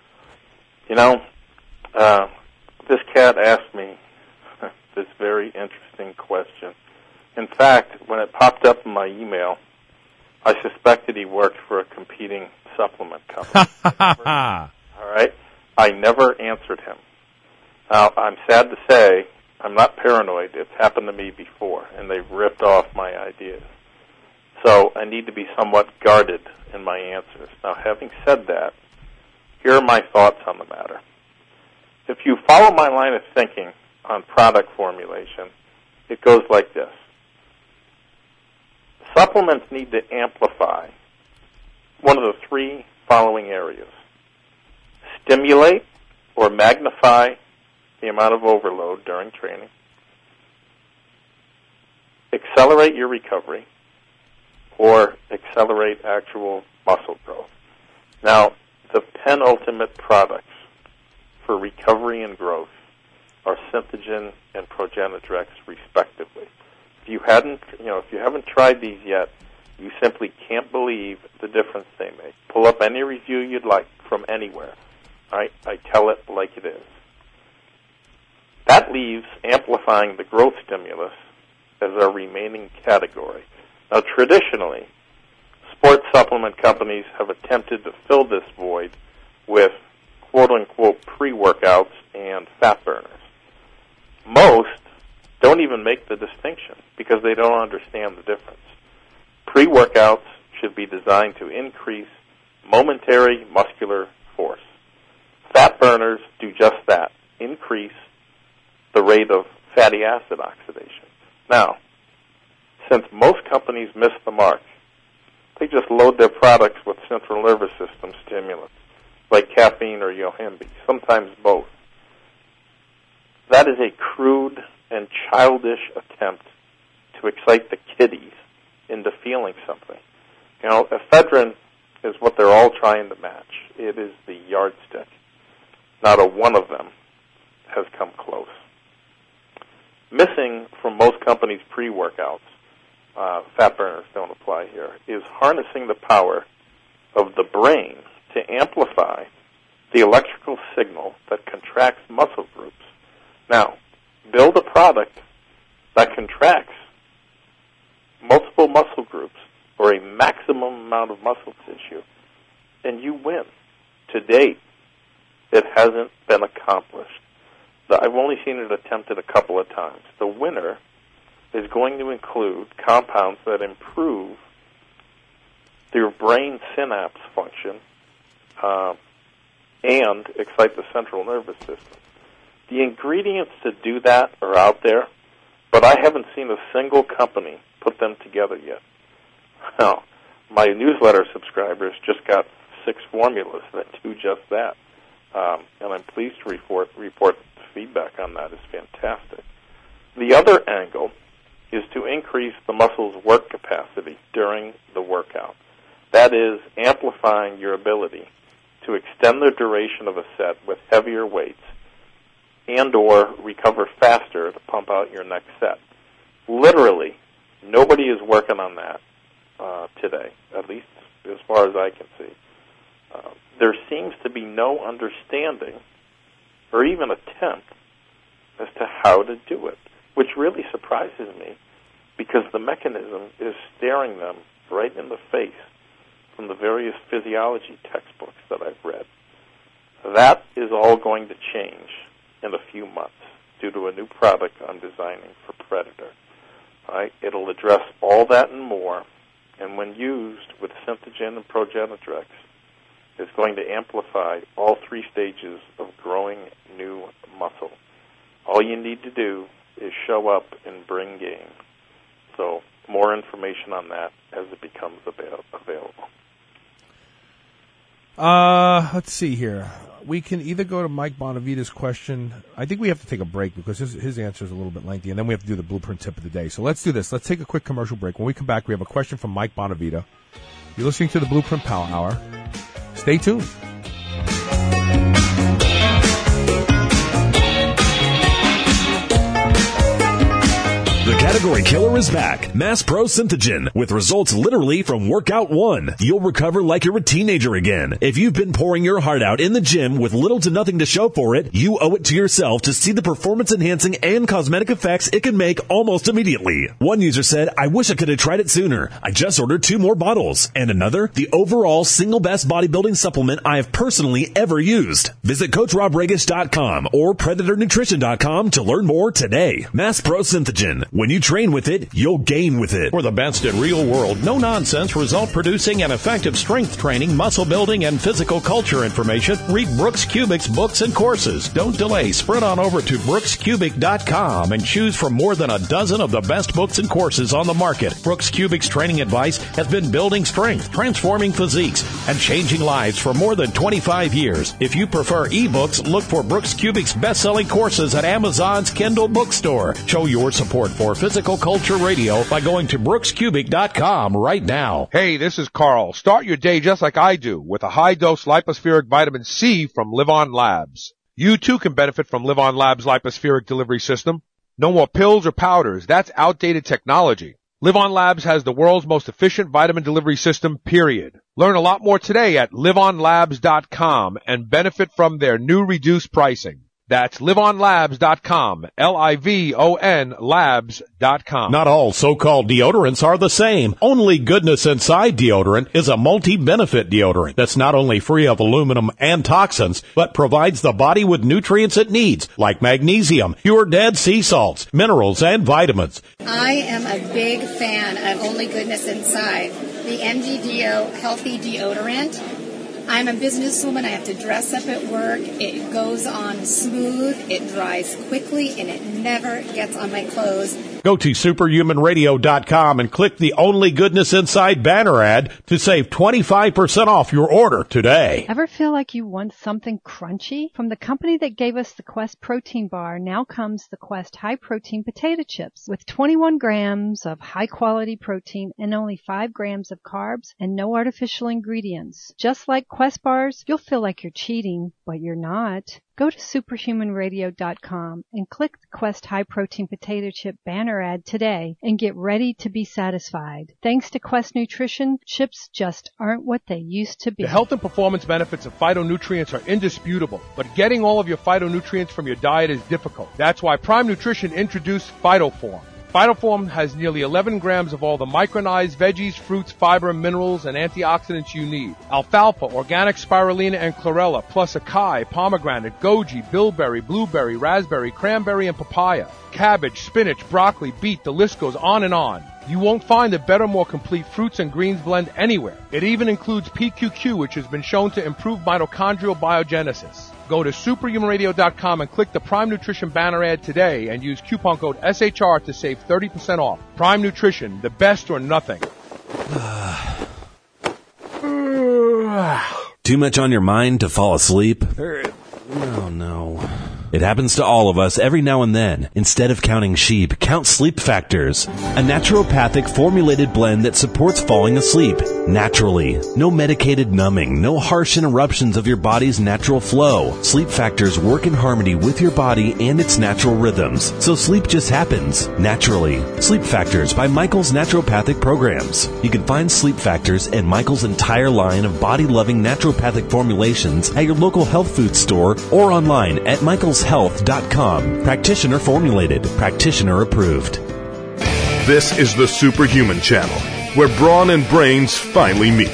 This cat asked me this very interesting question. In fact, when it popped up in my email, I suspected he worked for a competing supplement company. All right? I never answered him. Now, I'm sad to say, I'm not paranoid. It's happened to me before, and they've ripped off my ideas. So I need to be somewhat guarded in my answers. Now, having said that, here are my thoughts on the matter. If you follow my line of thinking on product formulation, it goes like this. Supplements need to amplify one of the three following areas. Stimulate or magnify the amount of overload during training. Accelerate your recovery or accelerate actual muscle growth. Now, the penultimate products for recovery and growth are Synthogen and Progenitrex, respectively. If you haven't tried these yet, you simply can't believe the difference they make. Pull up any review you'd like from anywhere. I tell it like it is. That leaves amplifying the growth stimulus as our remaining category. Now, traditionally, sports supplement companies have attempted to fill this void with quote-unquote pre-workouts and fat burners. Most don't even make the distinction because they don't understand the difference. Pre-workouts should be designed to increase momentary muscular force. Fat burners do just that, increase the rate of fatty acid oxidation. Now, since most companies miss the mark, they just load their products with central nervous system stimulants, like caffeine or Yohimbe, sometimes both. That is a crude and childish attempt to excite the kiddies into feeling something. Ephedrine is what they're all trying to match. It is the yardstick. Not a one of them has come close. Missing from most companies' pre-workouts, fat burners don't apply here, is harnessing the power of the brain to amplify the electrical signal that contracts muscle groups. Now, build a product that contracts multiple muscle groups or a maximum amount of muscle tissue, and you win. To date, it hasn't been accomplished. I've only seen it attempted a couple of times. The winner is going to include compounds that improve your brain synapse function and excite the central nervous system. The ingredients to do that are out there, but I haven't seen a single company put them together yet. Now, my newsletter subscribers just got 6 formulas that do just that, and I'm pleased to report the feedback on that is fantastic. The other angle is to increase the muscle's work capacity during the workout. That is, amplifying your ability to extend the duration of a set with heavier weights and or recover faster to pump out your next set. Literally, nobody is working on that today, at least as far as I can see. There seems to be no understanding or even attempt as to how to do it, which really surprises me because the mechanism is staring them right in the face from the various physiology textbooks that I've read. That is all going to change in a few months due to a new product I'm designing for Predator. Right? It'll address all that and more, and when used with Synthogen and Progenitrex, is going to amplify all three stages of growing new muscle. All you need to do is show up and bring game. So more information on that as it becomes available. Let's see here. We can either go to Mike Bonavita's question. I think we have to take a break because his answer is a little bit lengthy, and then we have to do the blueprint tip of the day. So let's do this. Let's take a quick commercial break. When we come back, we have a question from Mike Bonavita. You're listening to the Blueprint Power Hour. Stay tuned. The category killer is back. Mass Pro Synthogen, with results literally from workout one. You'll recover like you're a teenager again. If you've been pouring your heart out in the gym with little to nothing to show for it, you owe it to yourself to see the performance-enhancing and cosmetic effects it can make almost immediately. One user said, "I wish I could have tried it sooner. I just ordered 2 more bottles." And another, "The overall single best bodybuilding supplement I have personally ever used." Visit CoachRobRegas.com or PredatorNutrition.com to learn more today. Mass Pro Synthogen. When you train with it, you'll gain with it. For the best in real-world, no-nonsense, result-producing, and effective strength training, muscle building, and physical culture information, read Brooks Kubik's books and courses. Don't delay. Sprint on over to BrooksKubik.com and choose from more than a dozen of the best books and courses on the market. Brooks Kubik's training advice has been building strength, transforming physiques, and changing lives for more than 25 years. If you prefer ebooks, look for Brooks Kubik's best-selling courses at Amazon's Kindle bookstore. Show your support for Physical Culture Radio by going to BrooksKubik.com right now. Hey, this is Carl. Start your day just like I do with a high-dose lipospheric vitamin C from Live On Labs. You too can benefit from Live On Labs' lipospheric delivery system. No more pills or powders. That's outdated technology. Live On Labs has the world's most efficient vitamin delivery system, period. Learn a lot more today at liveonlabs.com and benefit from their new reduced pricing. That's liveonlabs.com, Livon labs.com. Not all so-called deodorants are the same. Only Goodness Inside deodorant is a multi-benefit deodorant that's not only free of aluminum and toxins, but provides the body with nutrients it needs, like magnesium, pure dead sea salts, minerals, and vitamins. I am a big fan of Only Goodness Inside, the MGDO Healthy Deodorant. I'm a businesswoman. I have to dress up at work. It goes on smooth, it dries quickly, and it never gets on my clothes. Go to superhumanradio.com and click the Only Goodness Inside banner ad to save 25% off your order today. Ever feel like you want something crunchy? From the company that gave us the Quest protein bar, now comes the Quest high protein potato chips with 21 grams of high quality protein and only 5 grams of carbs and no artificial ingredients. Just like Quest bars, you'll feel like you're cheating, but you're not. Go to superhumanradio.com and click the Quest high protein potato chip banner ad today and get ready to be satisfied. Thanks to Quest Nutrition, chips just aren't what they used to be. The health and performance benefits of phytonutrients are indisputable, but getting all of your phytonutrients from your diet is difficult. That's why Prime Nutrition introduced Phytoform. Phytoform has nearly 11 grams of all the micronized veggies, fruits, fiber, minerals, and antioxidants you need. Alfalfa, organic spirulina, and chlorella, plus acai, pomegranate, goji, bilberry, blueberry, raspberry, cranberry, and papaya. Cabbage, spinach, broccoli, beet, the list goes on and on. You won't find a better, more complete fruits and greens blend anywhere. It even includes PQQ, which has been shown to improve mitochondrial biogenesis. Go to superhumanradio.com and click the Prime Nutrition banner ad today and use coupon code SHR to save 30% off. Prime Nutrition, the best or nothing. Too much on your mind to fall asleep? Oh, no. It happens to all of us every now and then. Instead of counting sheep, count Sleep Factors, a naturopathic formulated blend that supports falling asleep naturally. No medicated numbing, no harsh interruptions of your body's natural flow. Sleep Factors work in harmony with your body and its natural rhythms, so sleep just happens naturally. Sleep Factors by Michael's Naturopathic Programs. You can find Sleep Factors and Michael's entire line of body-loving naturopathic formulations at your local health food store or online at michaelshealth.com. Practitioner formulated, practitioner approved. This is the Superhuman Channel, where brawn and brains finally meet.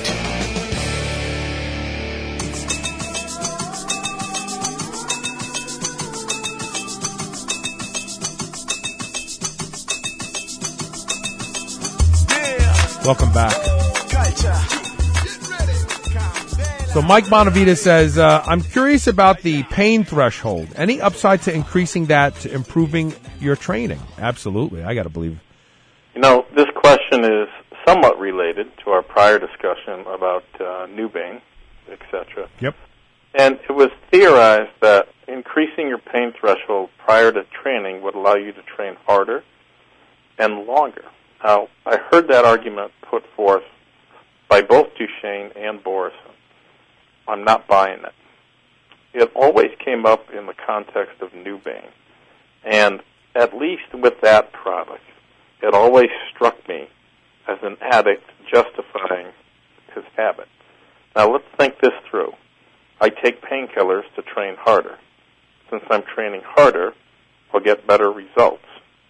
Welcome back. So Mike Bonavita says, I'm curious about the pain threshold. Any upside to increasing that to improving your training? Absolutely. I got to believe. This question is somewhat related to our prior discussion about Nubane, etc. Yep. And it was theorized that increasing your pain threshold prior to training would allow you to train harder and longer. Now, I heard that argument put forth by both Duchesne and Borison. I'm not buying it. It always came up in the context of Nubane. And at least with that product, it always struck me as an addict justifying his habit. Now, let's think this through. I take painkillers to train harder. Since I'm training harder, I'll get better results.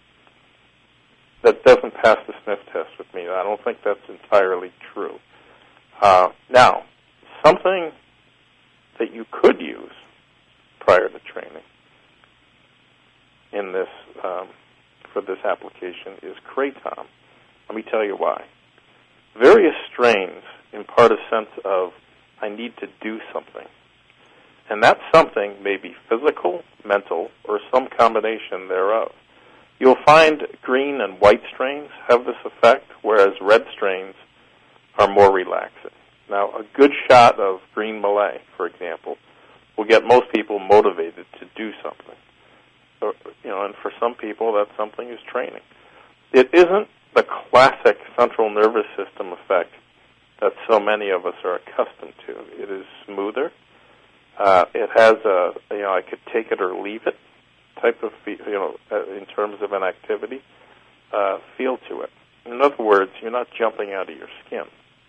That doesn't pass the sniff test with me. I don't think that's entirely true. Now, something that you could use prior to training in this for this application is Kratom. Let me tell you why. Various strains impart a sense of I need to do something. And that something may be physical, mental, or some combination thereof. You'll find green and white strains have this effect, whereas red strains are more relaxing. Now, a good shot of green Malay, for example, will get most people motivated to do something. So, and for some people, that something is training. It isn't the classic central nervous system effect that so many of us are accustomed to. It is smoother. It has a, I could take it or leave it type of, in terms of an activity, feel to it. In other words, you're not jumping out of your skin.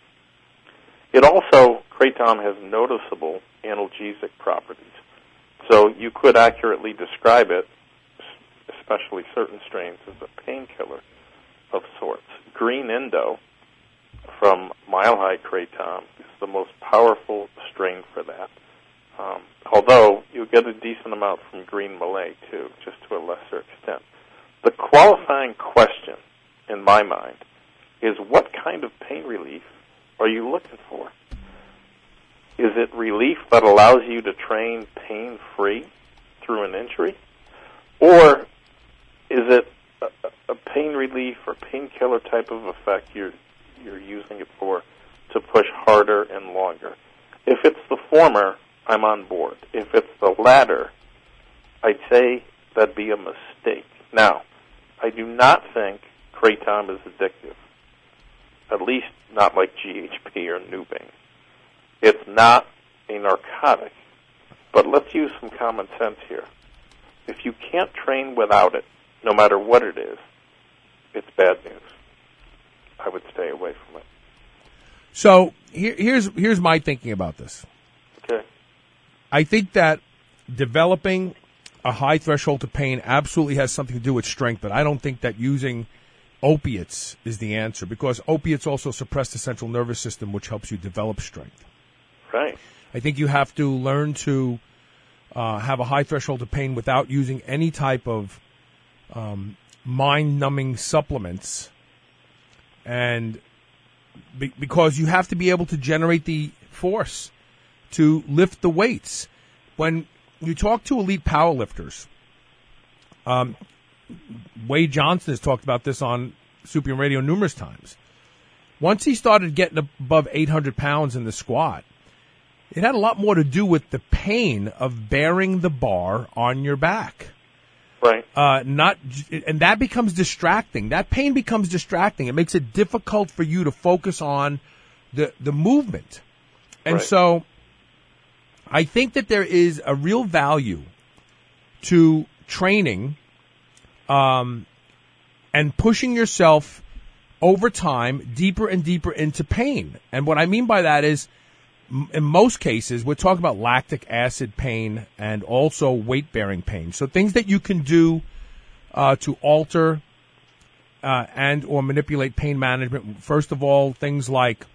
It also, Kratom has noticeable analgesic properties. So you could accurately describe it, especially certain strains, as a painkiller of sorts. Green Indo from Mile High Kratom is the most powerful strain for that. Although you get a decent amount from Green Malay, too, just to a lesser extent. The qualifying question, in my mind, is what kind of pain relief are you looking for? Is it relief that allows you to train pain-free through an injury? Or is it a pain relief or painkiller type of effect you're using it for to push harder and longer? If it's the former, I'm on board. If it's the latter, I'd say that'd be a mistake. Now, I do not think Kratom is addictive, at least not like GHB or Nubane. It's not a narcotic, but let's use some common sense here. If you can't train without it, no matter what it is, it's bad news. I would stay away from it. So here's my thinking about this. Okay. I think that developing a high threshold to pain absolutely has something to do with strength, but I don't think that using opiates is the answer, because opiates also suppress the central nervous system, which helps you develop strength. Right. I think you have to learn to have a high threshold to pain without using any type of mind-numbing supplements, and because you have to be able to generate the force to lift the weights. When you talk to elite powerlifters, Wade Johnson has talked about this on Super Radio numerous times. Once he started getting above 800 pounds in the squat, it had a lot more to do with the pain of bearing the bar on your back. Right. And that becomes distracting. That pain becomes distracting. It makes it difficult for you to focus on the movement. And right. So I think that there is a real value to training and pushing yourself over time deeper and deeper into pain. And what I mean by that is, in most cases, we're talking about lactic acid pain and also weight-bearing pain. So things that you can do to alter and or manipulate pain management. First of all, things like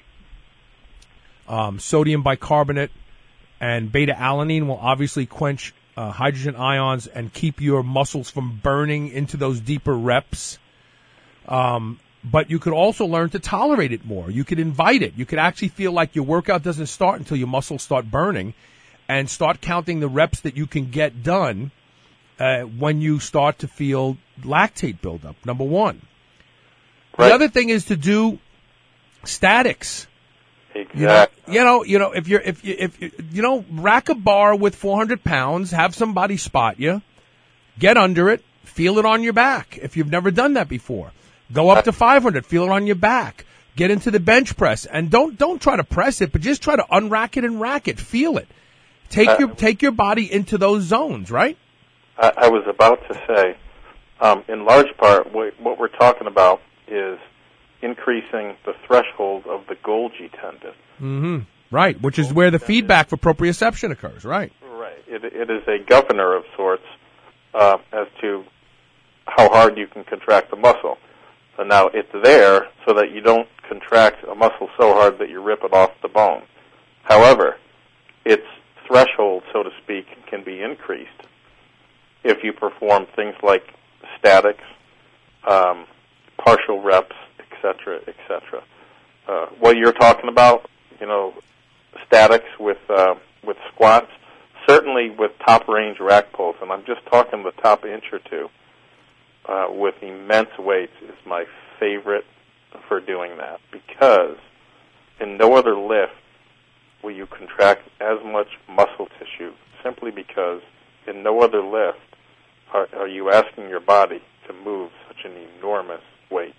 sodium bicarbonate and beta-alanine will obviously quench hydrogen ions and keep your muscles from burning into those deeper reps. but you could also learn to tolerate it more. You could invite it. You could actually feel like your workout doesn't start until your muscles start burning, and start counting the reps that you can get done when you start to feel lactate buildup, number one. Right. The other thing is to do statics. Exactly. If rack a bar with 400 pounds, have somebody spot you, get under it, feel it on your back if you've never done that before. Go up to 500, feel it on your back. Get into the bench press, and don't try to press it, but just try to unrack it and rack it. Feel it. Take your body into those zones, right? I was about to say, in large part, what we're talking about is increasing the threshold of the Golgi tendon. Mm-hmm. Right, which is where the feedback for proprioception occurs, right? Right. It is a governor of sorts as to how hard you can contract the muscle. So now it's there so that you don't contract a muscle so hard that you rip it off the bone. However, its threshold, so to speak, can be increased if you perform things like statics, partial reps, etc., etc. What you're talking about, statics with squats, certainly with top range rack pulls, and I'm just talking the top inch or two, with immense weights is my favorite for doing that, because in no other lift will you contract as much muscle tissue, simply because in no other lift are you asking your body to move such an enormous weight.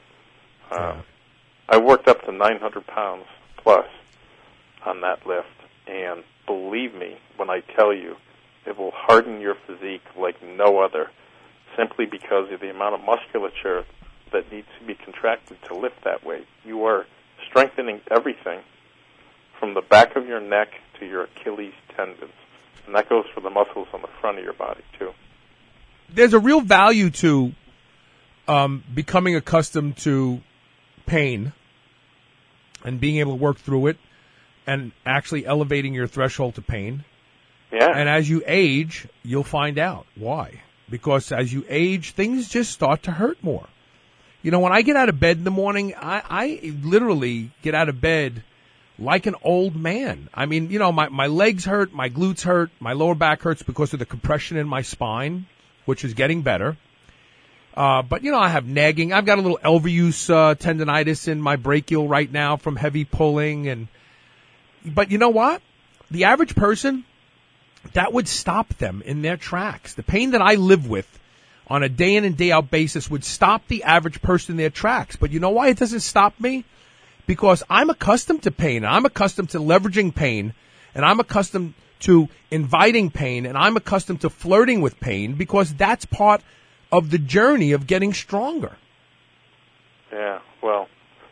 I worked up to 900 pounds plus on that lift, and believe me when I tell you, it will harden your physique like no other, simply because of the amount of musculature that needs to be contracted to lift that weight. You are strengthening everything from the back of your neck to your Achilles tendons, and that goes for the muscles on the front of your body, too. There's a real value to becoming accustomed to pain and being able to work through it and actually elevating your threshold to pain. Yeah. And as you age, you'll find out why. Because as you age, things just start to hurt more. When I get out of bed in the morning, I literally get out of bed like an old man. I mean, my legs hurt, my glutes hurt, my lower back hurts because of the compression in my spine, which is getting better. But, I have nagging. I've got a little Elvius tendonitis in my brachial right now from heavy pulling. But you know what? The average person, that would stop them in their tracks. The pain that I live with on a day in and day out basis would stop the average person in their tracks. But you know why it doesn't stop me? Because I'm accustomed to pain, and I'm accustomed to leveraging pain, and I'm accustomed to inviting pain, and I'm accustomed to flirting with pain, because that's part of the journey of getting stronger. Yeah, well,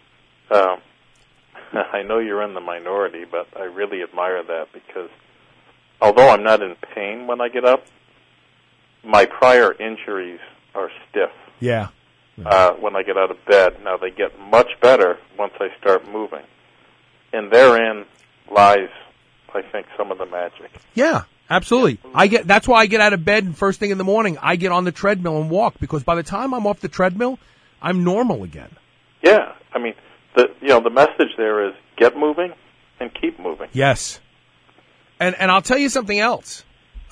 I know you're in the minority, but I really admire that, because although I'm not in pain when I get up, my prior injuries are stiff. Yeah. When I get out of bed. Now, they get much better once I start moving. And therein lies, I think, some of the magic. Yeah, absolutely. That's why I get out of bed, and first thing in the morning, I get on the treadmill and walk, because by the time I'm off the treadmill, I'm normal again. Yeah. I mean, the message there is get moving and keep moving. Yes. And I'll tell you something else.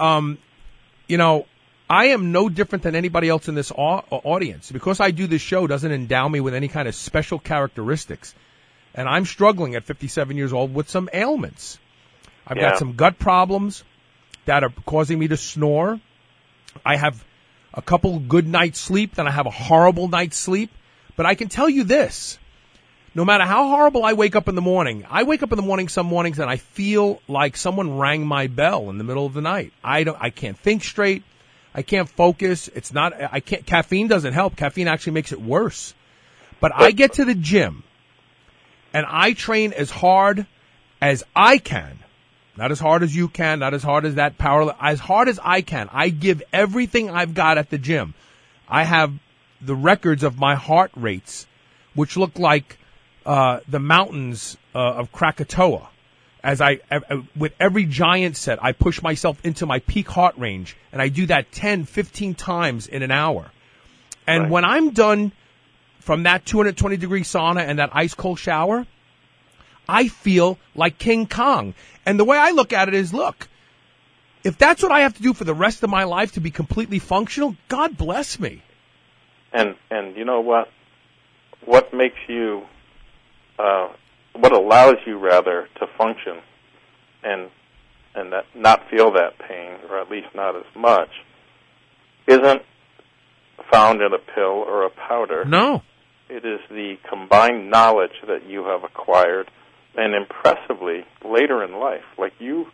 I am no different than anybody else in this audience. Because I do this show doesn't endow me with any kind of special characteristics. And I'm struggling at 57 years old with some ailments. I've got some gut problems that are causing me to snore. I have a couple good nights sleep, then I have a horrible night's sleep. But I can tell you this. No matter how horrible I wake up in the morning some mornings and I feel like someone rang my bell in the middle of the night. I can't think straight. I can't focus. Caffeine doesn't help. Caffeine actually makes it worse. But I get to the gym and I train as hard as I can. Not as hard as you can, not as hard as that as hard as I can. I give everything I've got at the gym. I have the records of my heart rates, which look like the mountains of Krakatoa. As with every giant set, I push myself into my peak heart range, and I do that 10, 15 times in an hour. And when I'm done from that 220-degree sauna and that ice-cold shower, I feel like King Kong. And the way I look at it is, look, if that's what I have to do for the rest of my life to be completely functional, God bless me. And you know what? What makes you, what allows you rather to function and that not feel that pain, or at least not as much, isn't found in a pill or a powder. No. It is the combined knowledge that you have acquired, and impressively later in life. Like you...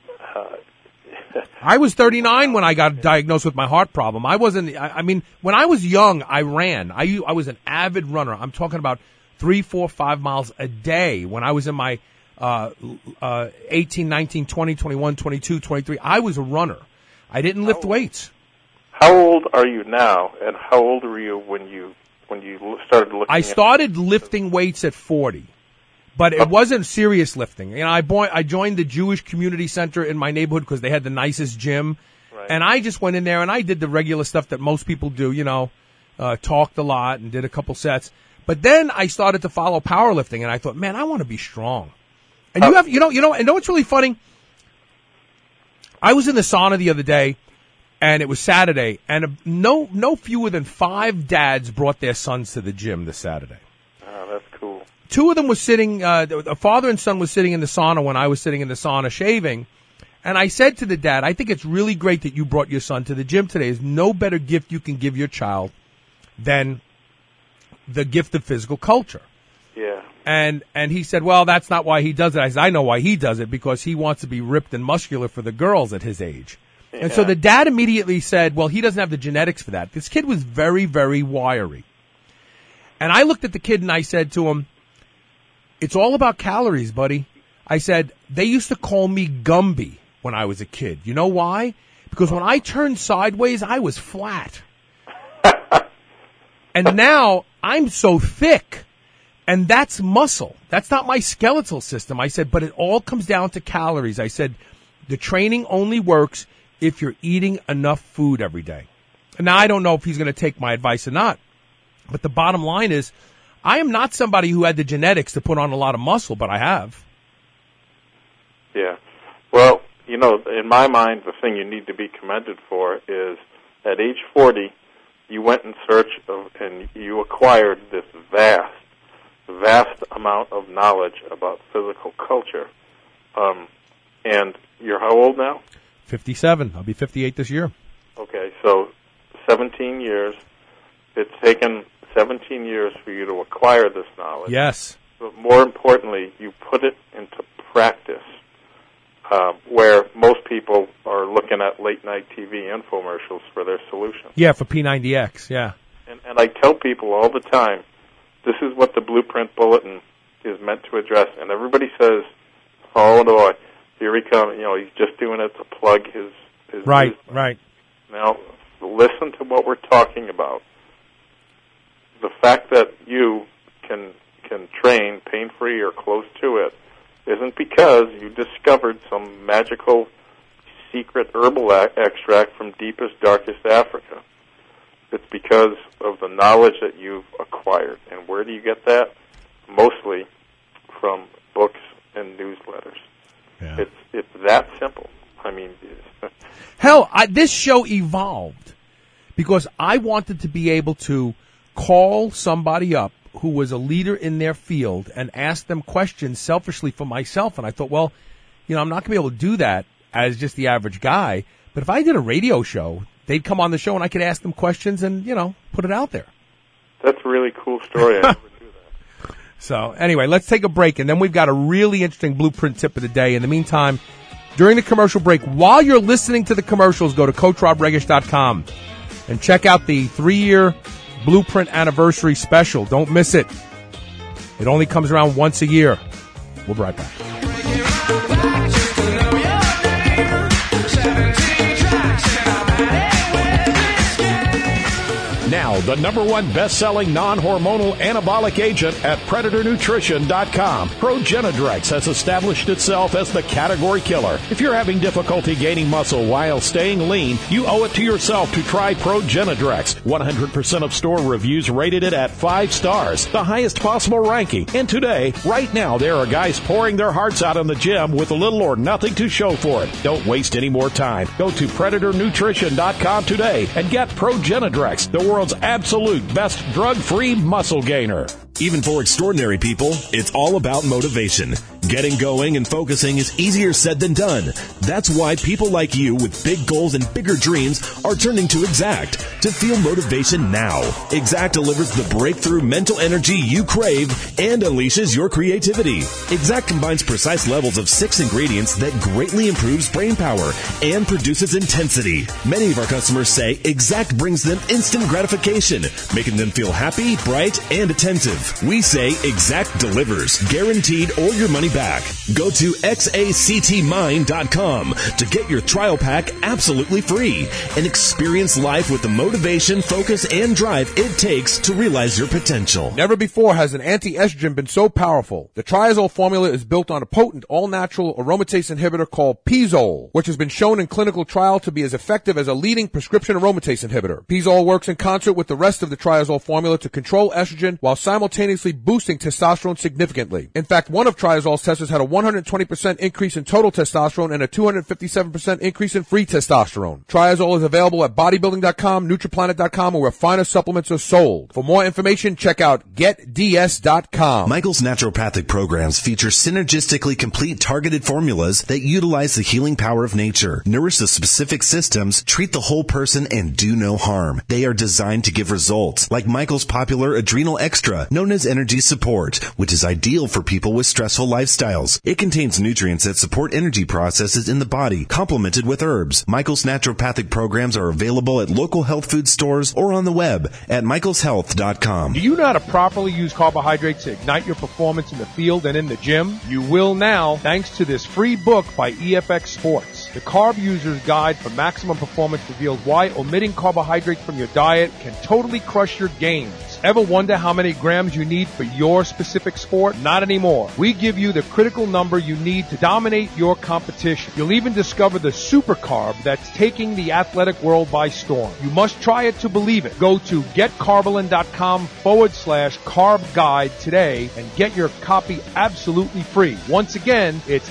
I was 39 when I got diagnosed with my heart problem. I mean, when I was young, I ran. I was an avid runner. I'm talking about 3, 4, 5 miles a day when I was in my 18, 19, 20, 21, 22, 23. I was a runner. I didn't lift weights. How old are you now, and how old were you when you started looking I started lifting weights at 40. But it wasn't serious lifting. You know, I joined the Jewish community center in my neighborhood because they had the nicest gym. Right. And I just went in there and I did the regular stuff that most people do, you know, talked a lot and did a couple sets. But then I started to follow powerlifting and I thought, man, I want to be strong. And you know what's really funny? I was in the sauna the other day and it was Saturday and no fewer than 5 dads brought their sons to the gym this Saturday. Oh, that's cool. 2 of them were sitting, a father and son was sitting in the sauna when I was sitting in the sauna shaving. And I said to the dad, I think it's really great that you brought your son to the gym today. There's no better gift you can give your child than the gift of physical culture. Yeah. And he said, well, that's not why he does it. I said, I know why he does it, because he wants to be ripped and muscular for the girls at his age. Yeah. And so the dad immediately said, well, he doesn't have the genetics for that. This kid was very, very wiry. And I looked at the kid and I said to him, it's all about calories, buddy. I said, they used to call me Gumby when I was a kid. You know why? Because when I turned sideways, I was flat. And now I'm so thick. And that's muscle. That's not my skeletal system. I said, but it all comes down to calories. I said, the training only works if you're eating enough food every day. And now I don't know if he's going to take my advice or not. But the bottom line is, I am not somebody who had the genetics to put on a lot of muscle, but I have. Yeah. Well, you know, in my mind, the thing you need to be commended for is at age 40, you went in search of, and you acquired this vast amount of knowledge about physical culture. And you're how old now? 57. I'll be 58 this year. Okay, so 17 years. It's taken 17 years for you to acquire this knowledge. Yes. But more importantly, you put it into practice, where most people are looking at late-night TV infomercials for their solution. Yeah, for P90X, yeah. And I tell people all the time, this is what the Blueprint Bulletin is meant to address. And everybody says, oh, no, here he comes. You know, he's just doing it to plug his Right, newsletter. right. Now, listen to what we're talking about. The fact that you can train pain-free or close to it isn't because you discovered some magical secret herbal extract from deepest, darkest Africa. It's because of the knowledge that you've acquired. And where do you get that? Mostly from books and newsletters. Yeah. It's that simple. I mean... Hell, this show evolved because I wanted to be able to call somebody up who was a leader in their field and ask them questions selfishly for myself. And I thought, well, you know, I'm not going to be able to do that as just the average guy. But if I did a radio show, they'd come on the show and I could ask them questions and, you know, put it out there. That's a really cool story. I never knew that. So anyway, let's take a break. And then we've got a really interesting Blueprint tip of the day. In the meantime, during the commercial break, while you're listening to the commercials, go to CoachRobRegish.com and check out the 3-year Blueprint anniversary special. Don't miss it. It only comes around once a year. We'll be right back. Now, Now, the #1 best-selling non-hormonal anabolic agent at PredatorNutrition.com. Progenadrex has established itself as the category killer. If you're having difficulty gaining muscle while staying lean, you owe it to yourself to try Progenadrex. 100% of store reviews rated it at 5 stars, the highest possible ranking. And today, right now, there are guys pouring their hearts out in the gym with little or nothing to show for it. Don't waste any more time. Go to PredatorNutrition.com today and get Progenadrex, the world's absolute best drug-free muscle gainer. Even for extraordinary people, it's all about motivation. Getting going and focusing is easier said than done. That's why people like you with big goals and bigger dreams are turning to Exact to feel motivation now. Exact delivers the breakthrough mental energy you crave and unleashes your creativity. Exact combines precise levels of 6 ingredients that greatly improves brain power and produces intensity. Many of our customers say Exact brings them instant gratification, making them feel happy, bright, and attentive. We say Exact delivers, guaranteed or your money back. Go to xactmind.com to get your trial pack absolutely free and experience life with the motivation, focus, and drive it takes to realize your potential. Never before has an anti-estrogen been so powerful. The Triazole formula is built on a potent, all-natural aromatase inhibitor called Pizole, which has been shown in clinical trial to be as effective as a leading prescription aromatase inhibitor. Pizole works in concert with the rest of the Triazole formula to control estrogen while simultaneously boosting testosterone significantly. In fact, one of Triazole's testers had a 120% increase in total testosterone and a 257% increase in free testosterone. Triazole is available at bodybuilding.com, nutriplanet.com, or where finer supplements are sold. For more information, check out getds.com. Michael's naturopathic programs feature synergistically complete targeted formulas that utilize the healing power of nature, nourish the specific systems, treat the whole person, and do no harm. They are designed to give results, like Michael's popular Adrenal Extra, known as Energy Support, which is ideal for people with stressful lifestyles. It contains nutrients that support energy processes in the body, complemented with herbs. Michael's naturopathic programs are available at local health food stores or on the web at michaelshealth.com. Do you know how to properly use carbohydrates to ignite your performance in the field and in the gym? You will now, thanks to this free book by EFX Sports. The Carb User's Guide for Maximum Performance reveals why omitting carbohydrates from your diet can totally crush your gains. Ever wonder how many grams you need for your specific sport? Not anymore. We give you the critical number you need to dominate your competition. You'll even discover the super carb that's taking the athletic world by storm. You must try it to believe it. Go to getcarbolin.com/carb guide today and get your copy absolutely free. Once again, it's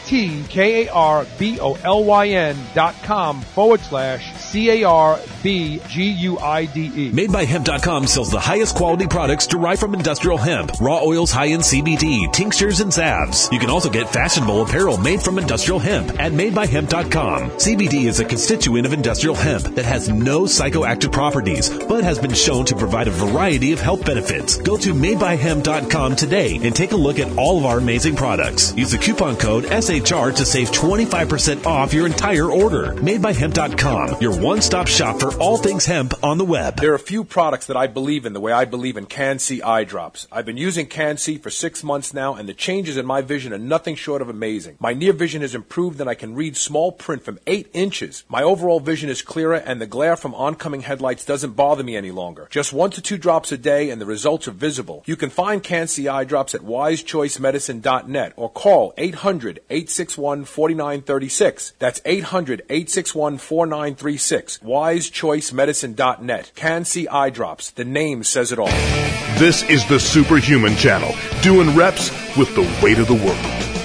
getkarbolin.com/CARBGUIDE. MadeByHemp.com sells the highest quality products derived from industrial hemp, raw oils high in CBD, tinctures, and salves. You can also get fashionable apparel made from industrial hemp at MadeByHemp.com. CBD is a constituent of industrial hemp that has no psychoactive properties, but has been shown to provide a variety of health benefits. Go to MadeByHemp.com today and take a look at all of our amazing products. Use the coupon code SHR to save 25% off your entire order. MadeByHemp.com, your one-stop shop for all things hemp on the web. There are a few products that I believe in the way I believe in Can-C eye drops. I've been using Can-C for 6 months now, and the changes in my vision are nothing short of amazing. My near vision has improved, and I can read small print from 8 inches. My overall vision is clearer, and the glare from oncoming headlights doesn't bother me any longer. Just 1 to 2 drops a day, and the results are visible. You can find Can-C eye drops at wisechoicemedicine.net or call 800-861-4936. That's 800-861-4936. wisechoicemedicine.net. Can-C eye drops. The name says it all. This is the Superhuman Channel, doing reps with the weight of the world.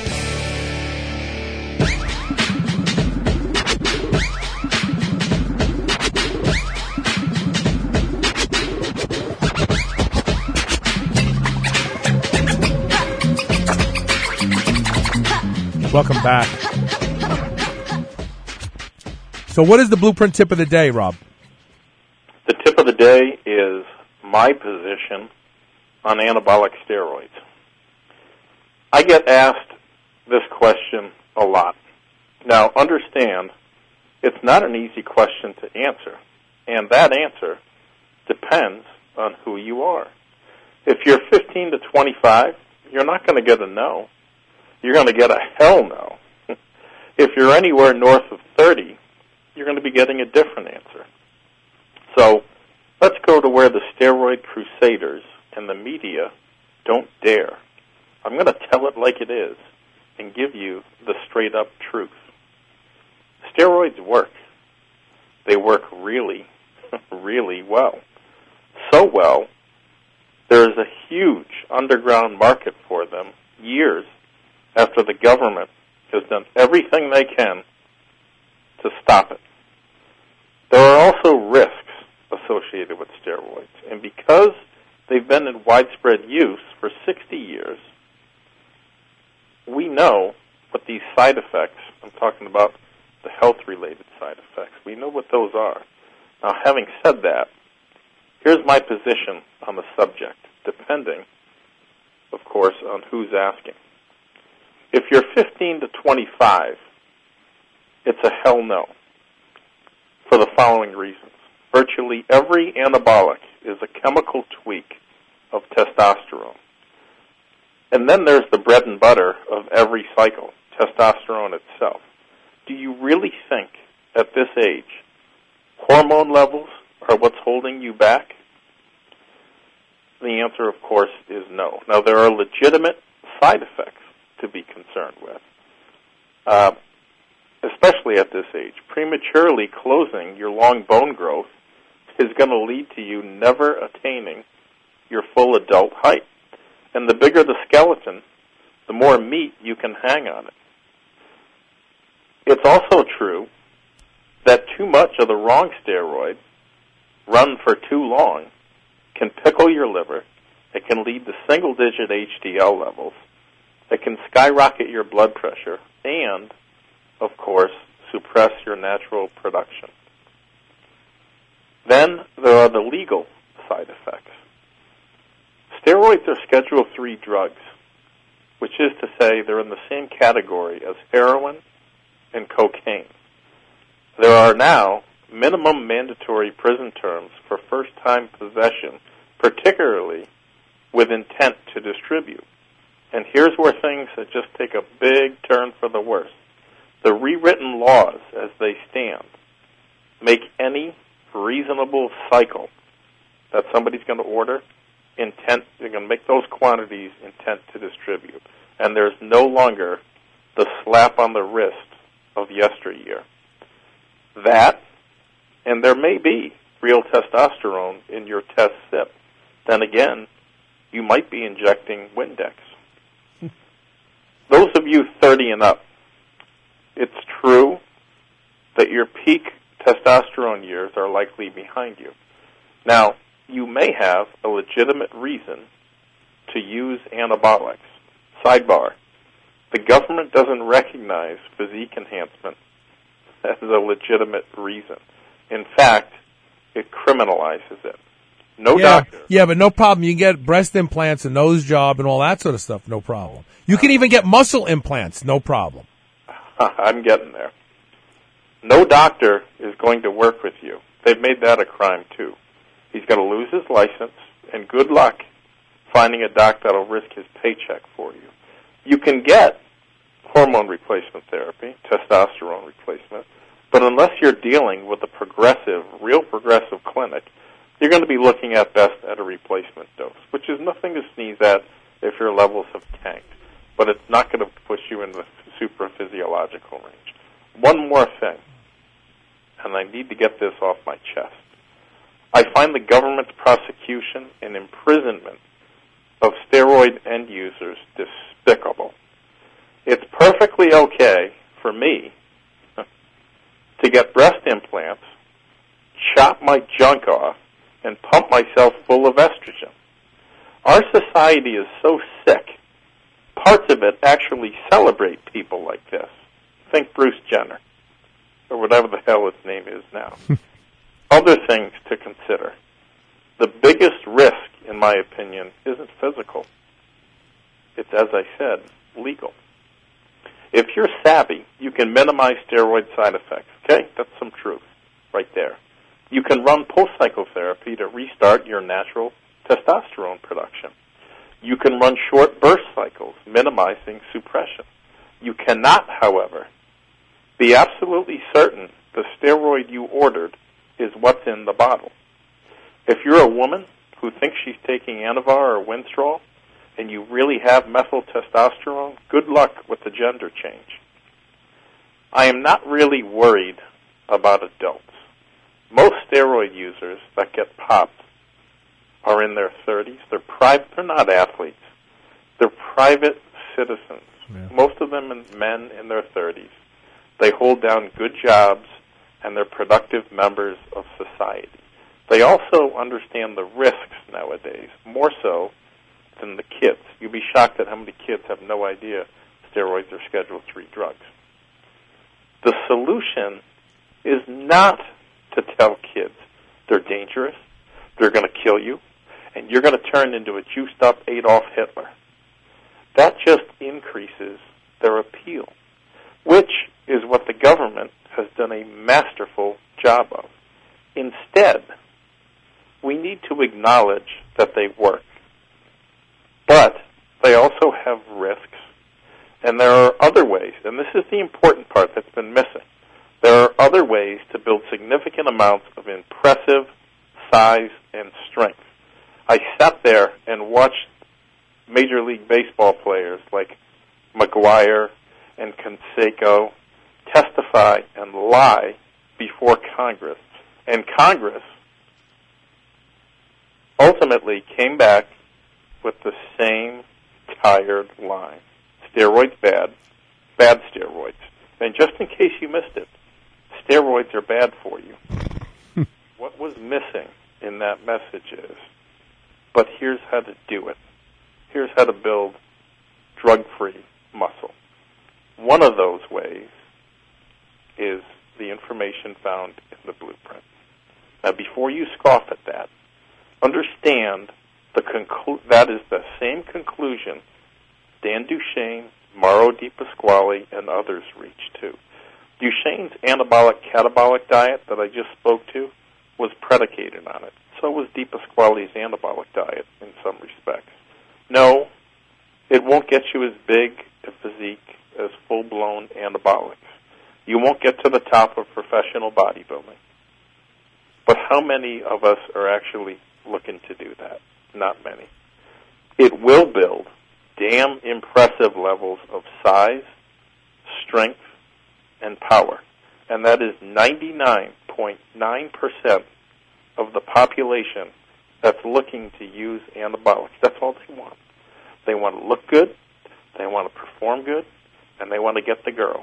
Welcome back. So what is the blueprint tip of the day, Rob? The tip of the day is my position on anabolic steroids. I get asked this question a lot. Now, understand, it's not an easy question to answer, and that answer depends on who you are. If you're 15 to 25, you're not going to get a no. You're going to get a hell no. If you're anywhere north of 30, you're going to be getting a different answer. So Let's go to where the steroid crusaders and the media don't dare. I'm going to tell it like it is and give you the straight-up truth. Steroids work. They work really, really well. So well, there is a huge underground market for them years after the government has done everything they can to stop it. There are also risks associated with steroids, and because they've been in widespread use for 60 years, we know what these side effects, I'm talking about the health-related side effects, we know what those are. Now, having said that, here's my position on the subject, depending, of course, on who's asking. If you're 15 to 25, it's a hell no, for the following reasons. Virtually every anabolic is a chemical tweak of testosterone. And then there's the bread and butter of every cycle, testosterone itself. Do you really think, at this age, hormone levels are what's holding you back? The answer, of course, is no. Now, there are legitimate side effects to be concerned with, especially at this age. Prematurely closing your long bone growth is going to lead to you never attaining your full adult height. And the bigger the skeleton, the more meat you can hang on it. It's also true that too much of the wrong steroid, run for too long, can pickle your liver. It can lead to single-digit HDL levels. It can skyrocket your blood pressure and, of course, suppress your natural production. Then there are the legal side effects. Steroids are Schedule III drugs, which is to say they're in the same category as heroin and cocaine. There are now minimum mandatory prison terms for first-time possession, particularly with intent to distribute. And here's where things just take a big turn for the worse. The rewritten laws as they stand make any reasonable cycle that somebody's going to order they're going to make those quantities intent to distribute. And there's no longer the slap on the wrist of yesteryear. That, and there may be real testosterone in your test sip. Then again, you might be injecting Windex. Those of you 30 and up, it's true that your peak testosterone years are likely behind you. Now, you may have a legitimate reason to use anabolics. Sidebar, the government doesn't recognize physique enhancement as a legitimate reason. In fact, it criminalizes it. No doctor. Yeah, but no problem. You can get breast implants, a nose job, and all that sort of stuff. No problem. You can even get muscle implants. No problem. I'm getting there. No doctor is going to work with you. They've made that a crime, too. He's going to lose his license, and good luck finding a doc that'll risk his paycheck for you. You can get hormone replacement therapy, testosterone replacement, but unless you're dealing with a real progressive clinic, you're going to be looking at best at a replacement dose, which is nothing to sneeze at if your levels have tanked, but it's not going to push you in the supraphysiological range. One more thing, and I need to get this off my chest. I find the government's prosecution and imprisonment of steroid end users despicable. It's perfectly okay for me to get breast implants, chop my junk off, and pump myself full of estrogen. Our society is so sick, parts of it actually celebrate people like this. Think Bruce Jenner, or whatever the hell his name is now. Other things to consider. The biggest risk, in my opinion, isn't physical. It's, as I said, legal. If you're savvy, you can minimize steroid side effects. Okay? That's some truth right there. You can run post-psychotherapy to restart your natural testosterone production. You can run short burst cycles, minimizing suppression. You cannot, however, be absolutely certain the steroid you ordered is what's in the bottle. If you're a woman who thinks she's taking Anavar or Winstrol, and you really have methyl testosterone, good luck with the gender change. I am not really worried about adults. Most steroid users that get popped are in their 30s. They're not athletes. They're private citizens. Yeah. Most of them are men in their 30s. They hold down good jobs, and they're productive members of society. They also understand the risks nowadays, more so than the kids. You'd be shocked at how many kids have no idea steroids are Schedule III drugs. The solution is not to tell kids they're dangerous, they're going to kill you, and you're going to turn into a juiced-up Adolf Hitler. That just increases their appeal, which is what the government has done a masterful job of. Instead, we need to acknowledge that they work. But they also have risks, and there are other ways, and this is the important part that's been missing. There are other ways to build significant amounts of impressive size and strength. I sat there and watched Major League Baseball players like McGuire and Canseco testify and lie before Congress. And Congress ultimately came back with the same tired line. Steroids bad, bad steroids. And just in case you missed it, steroids are bad for you. What was missing in that message is, but here's how to do it. Here's how to build drug-free muscle. One of those ways is the information found in the blueprint. Now, before you scoff at that, understand that is the same conclusion Dan Duchesne, Mauro Di Pasquale, and others reached too. Duchesne's anabolic-catabolic diet that I just spoke to was predicated on it. So was Di Pasquale's anabolic diet in some respects. No, it won't get you as big a physique as full-blown anabolics. You won't get to the top of professional bodybuilding. But how many of us are actually looking to do that? Not many. It will build damn impressive levels of size, strength, and power. And that is 99.9% of the population that's looking to use anabolics. That's all they want. They want to look good, they want to perform good, and they want to get the girl.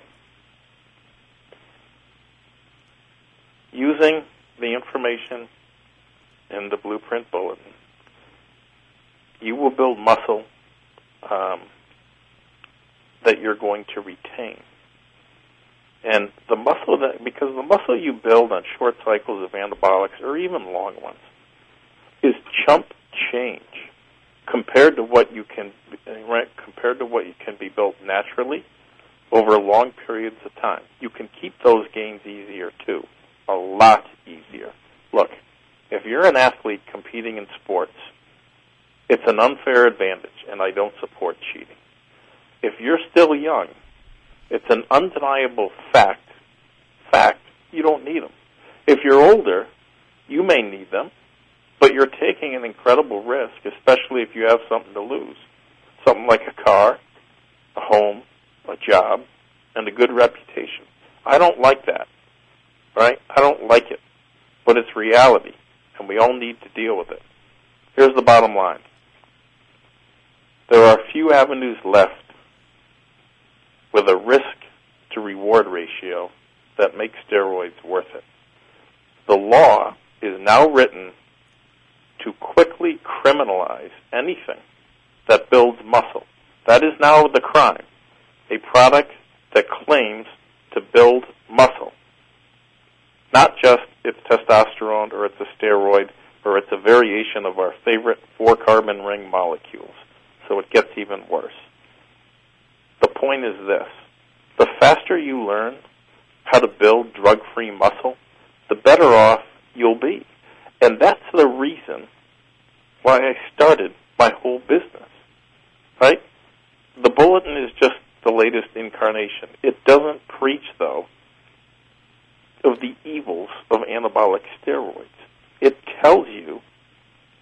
Using the information in the Blueprint Bulletin, you will build muscle that you're going to retain. And the muscle because the muscle you build on short cycles of anabolics, or even long ones, is chump change compared to what you can be built naturally over long periods of time. You can keep those gains easier too, a lot easier. Look, if you're an athlete competing in sports, it's an unfair advantage, and I don't support cheating. If you're still young, it's an undeniable fact, you don't need them. If you're older, you may need them, but you're taking an incredible risk, especially if you have something to lose. Something like a car, a home, a job, and a good reputation. I don't like that, right? I don't like it, but it's reality, and we all need to deal with it. Here's the bottom line. There are few avenues left with a risk-to-reward ratio that makes steroids worth it. The law is now written to quickly criminalize anything that builds muscle. That is now the crime, a product that claims to build muscle. Not just it's testosterone or it's a steroid or it's a variation of our favorite 4-carbon ring molecules. So it gets even worse. The point is this. The faster you learn how to build drug-free muscle, the better off you'll be. And that's the reason why I started my whole business, right? The Bulletin is just the latest incarnation. It doesn't preach, though, of the evils of anabolic steroids. It tells you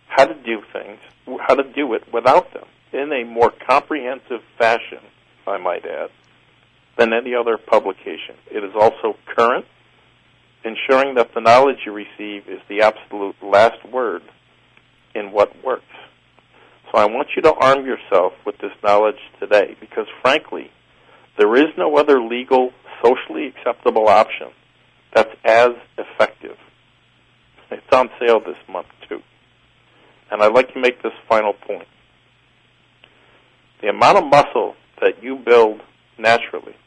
how to do things, how to do it without them in a more comprehensive fashion, I might add, than any other publication. It is also current, ensuring that the knowledge you receive is the absolute last word in what works. So I want you to arm yourself with this knowledge today because, frankly, there is no other legal, socially acceptable option that's as effective. It's on sale this month, too. And I'd like to make this final point. The amount of muscle that you build naturally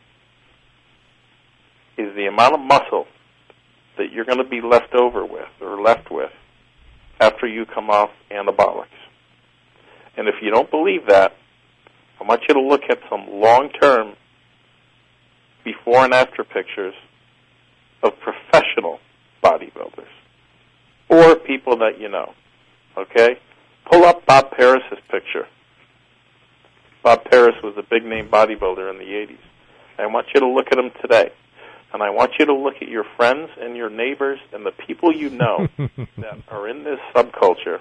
is the amount of muscle that you're going to be left with after you come off anabolics. And if you don't believe that, I want you to look at some long-term before and after pictures of professional bodybuilders or people that you know, okay? Pull up Bob Paris's picture. Bob Paris was a big-name bodybuilder in the 80s. I want you to look at him today. And I want you to look at your friends and your neighbors and the people you know that are in this subculture.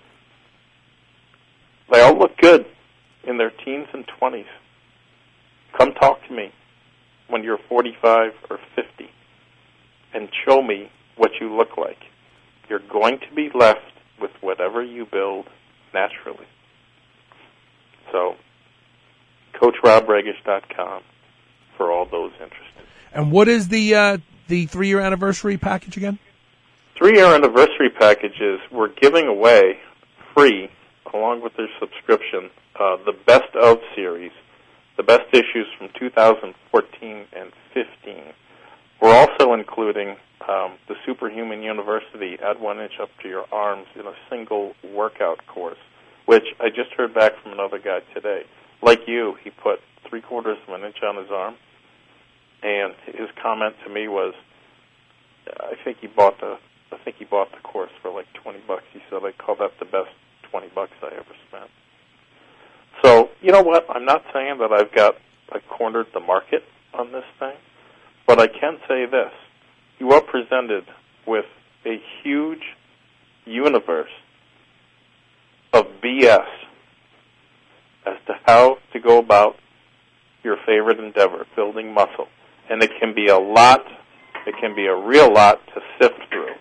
They all look good in their teens and 20s. Come talk to me when you're 45 or 50 and show me what you look like. You're going to be left with whatever you build naturally. So, CoachRobRegish.com for all those interested. And what is the 3-year anniversary package again? 3-year anniversary packages we're giving away free, along with their subscription, the Best of series, the best issues from 2014 and 15. We're also including the Superhuman University Add 1 Inch Up to Your Arms in a single workout course, which I just heard back from another guy today. Like you, he put 3/4 of an inch on his arm, and his comment to me was, I think he bought the course for like $20. He said, I call that the best $20 I ever spent. So, you know what? I'm not saying that I've cornered the market on this thing, but I can say this. You are presented with a huge universe of BS as to how to go about your favorite endeavor, building muscle. And it can be a real lot to sift through.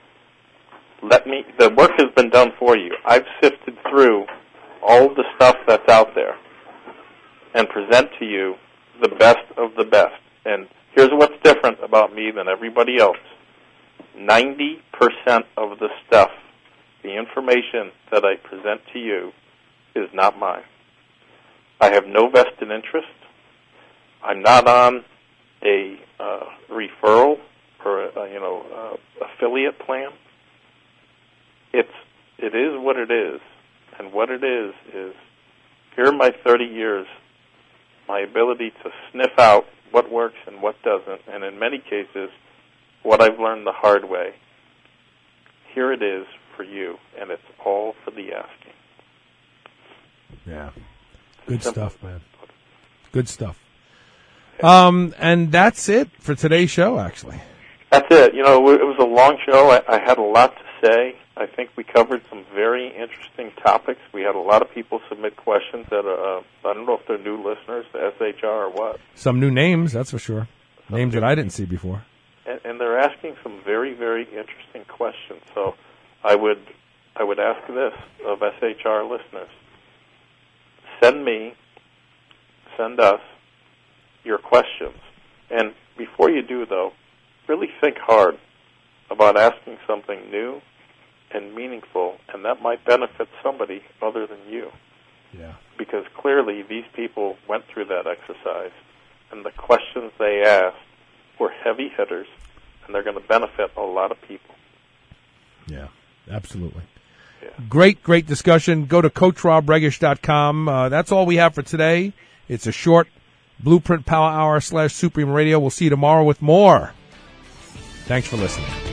The work has been done for you. I've sifted through all of the stuff that's out there and present to you the best of the best. And here's what's different about me than everybody else. 90% of the stuff, the information that I present to you, is not mine. I have no vested interest. I'm not on a referral or affiliate plan. It is what it is, and what it is here are my 30 years, my ability to sniff out what works and what doesn't, and in many cases, what I've learned the hard way. Here it is for you, and it's all for the asking. Yeah. Good stuff, man. Good stuff. And that's it for today's show, actually. That's it. You know, it was a long show. I had a lot to say. I think we covered some very interesting topics. We had a lot of people submit questions that I don't know if they're new listeners to SHR or what. Some new names, that's for sure. Names that I didn't see before. And they're asking some very, very interesting questions. So I would ask this of SHR listeners. Send us your questions. And before you do, though, really think hard about asking something new and meaningful, and that might benefit somebody other than you. Yeah. Because clearly these people went through that exercise, and the questions they asked were heavy hitters, and they're going to benefit a lot of people. Yeah, absolutely. Yeah. Great discussion. Go to CoachRobRegish.com. That's all we have for today. It's a short Blueprint Power Hour / Supreme Radio. We'll see you tomorrow with more. Thanks for listening.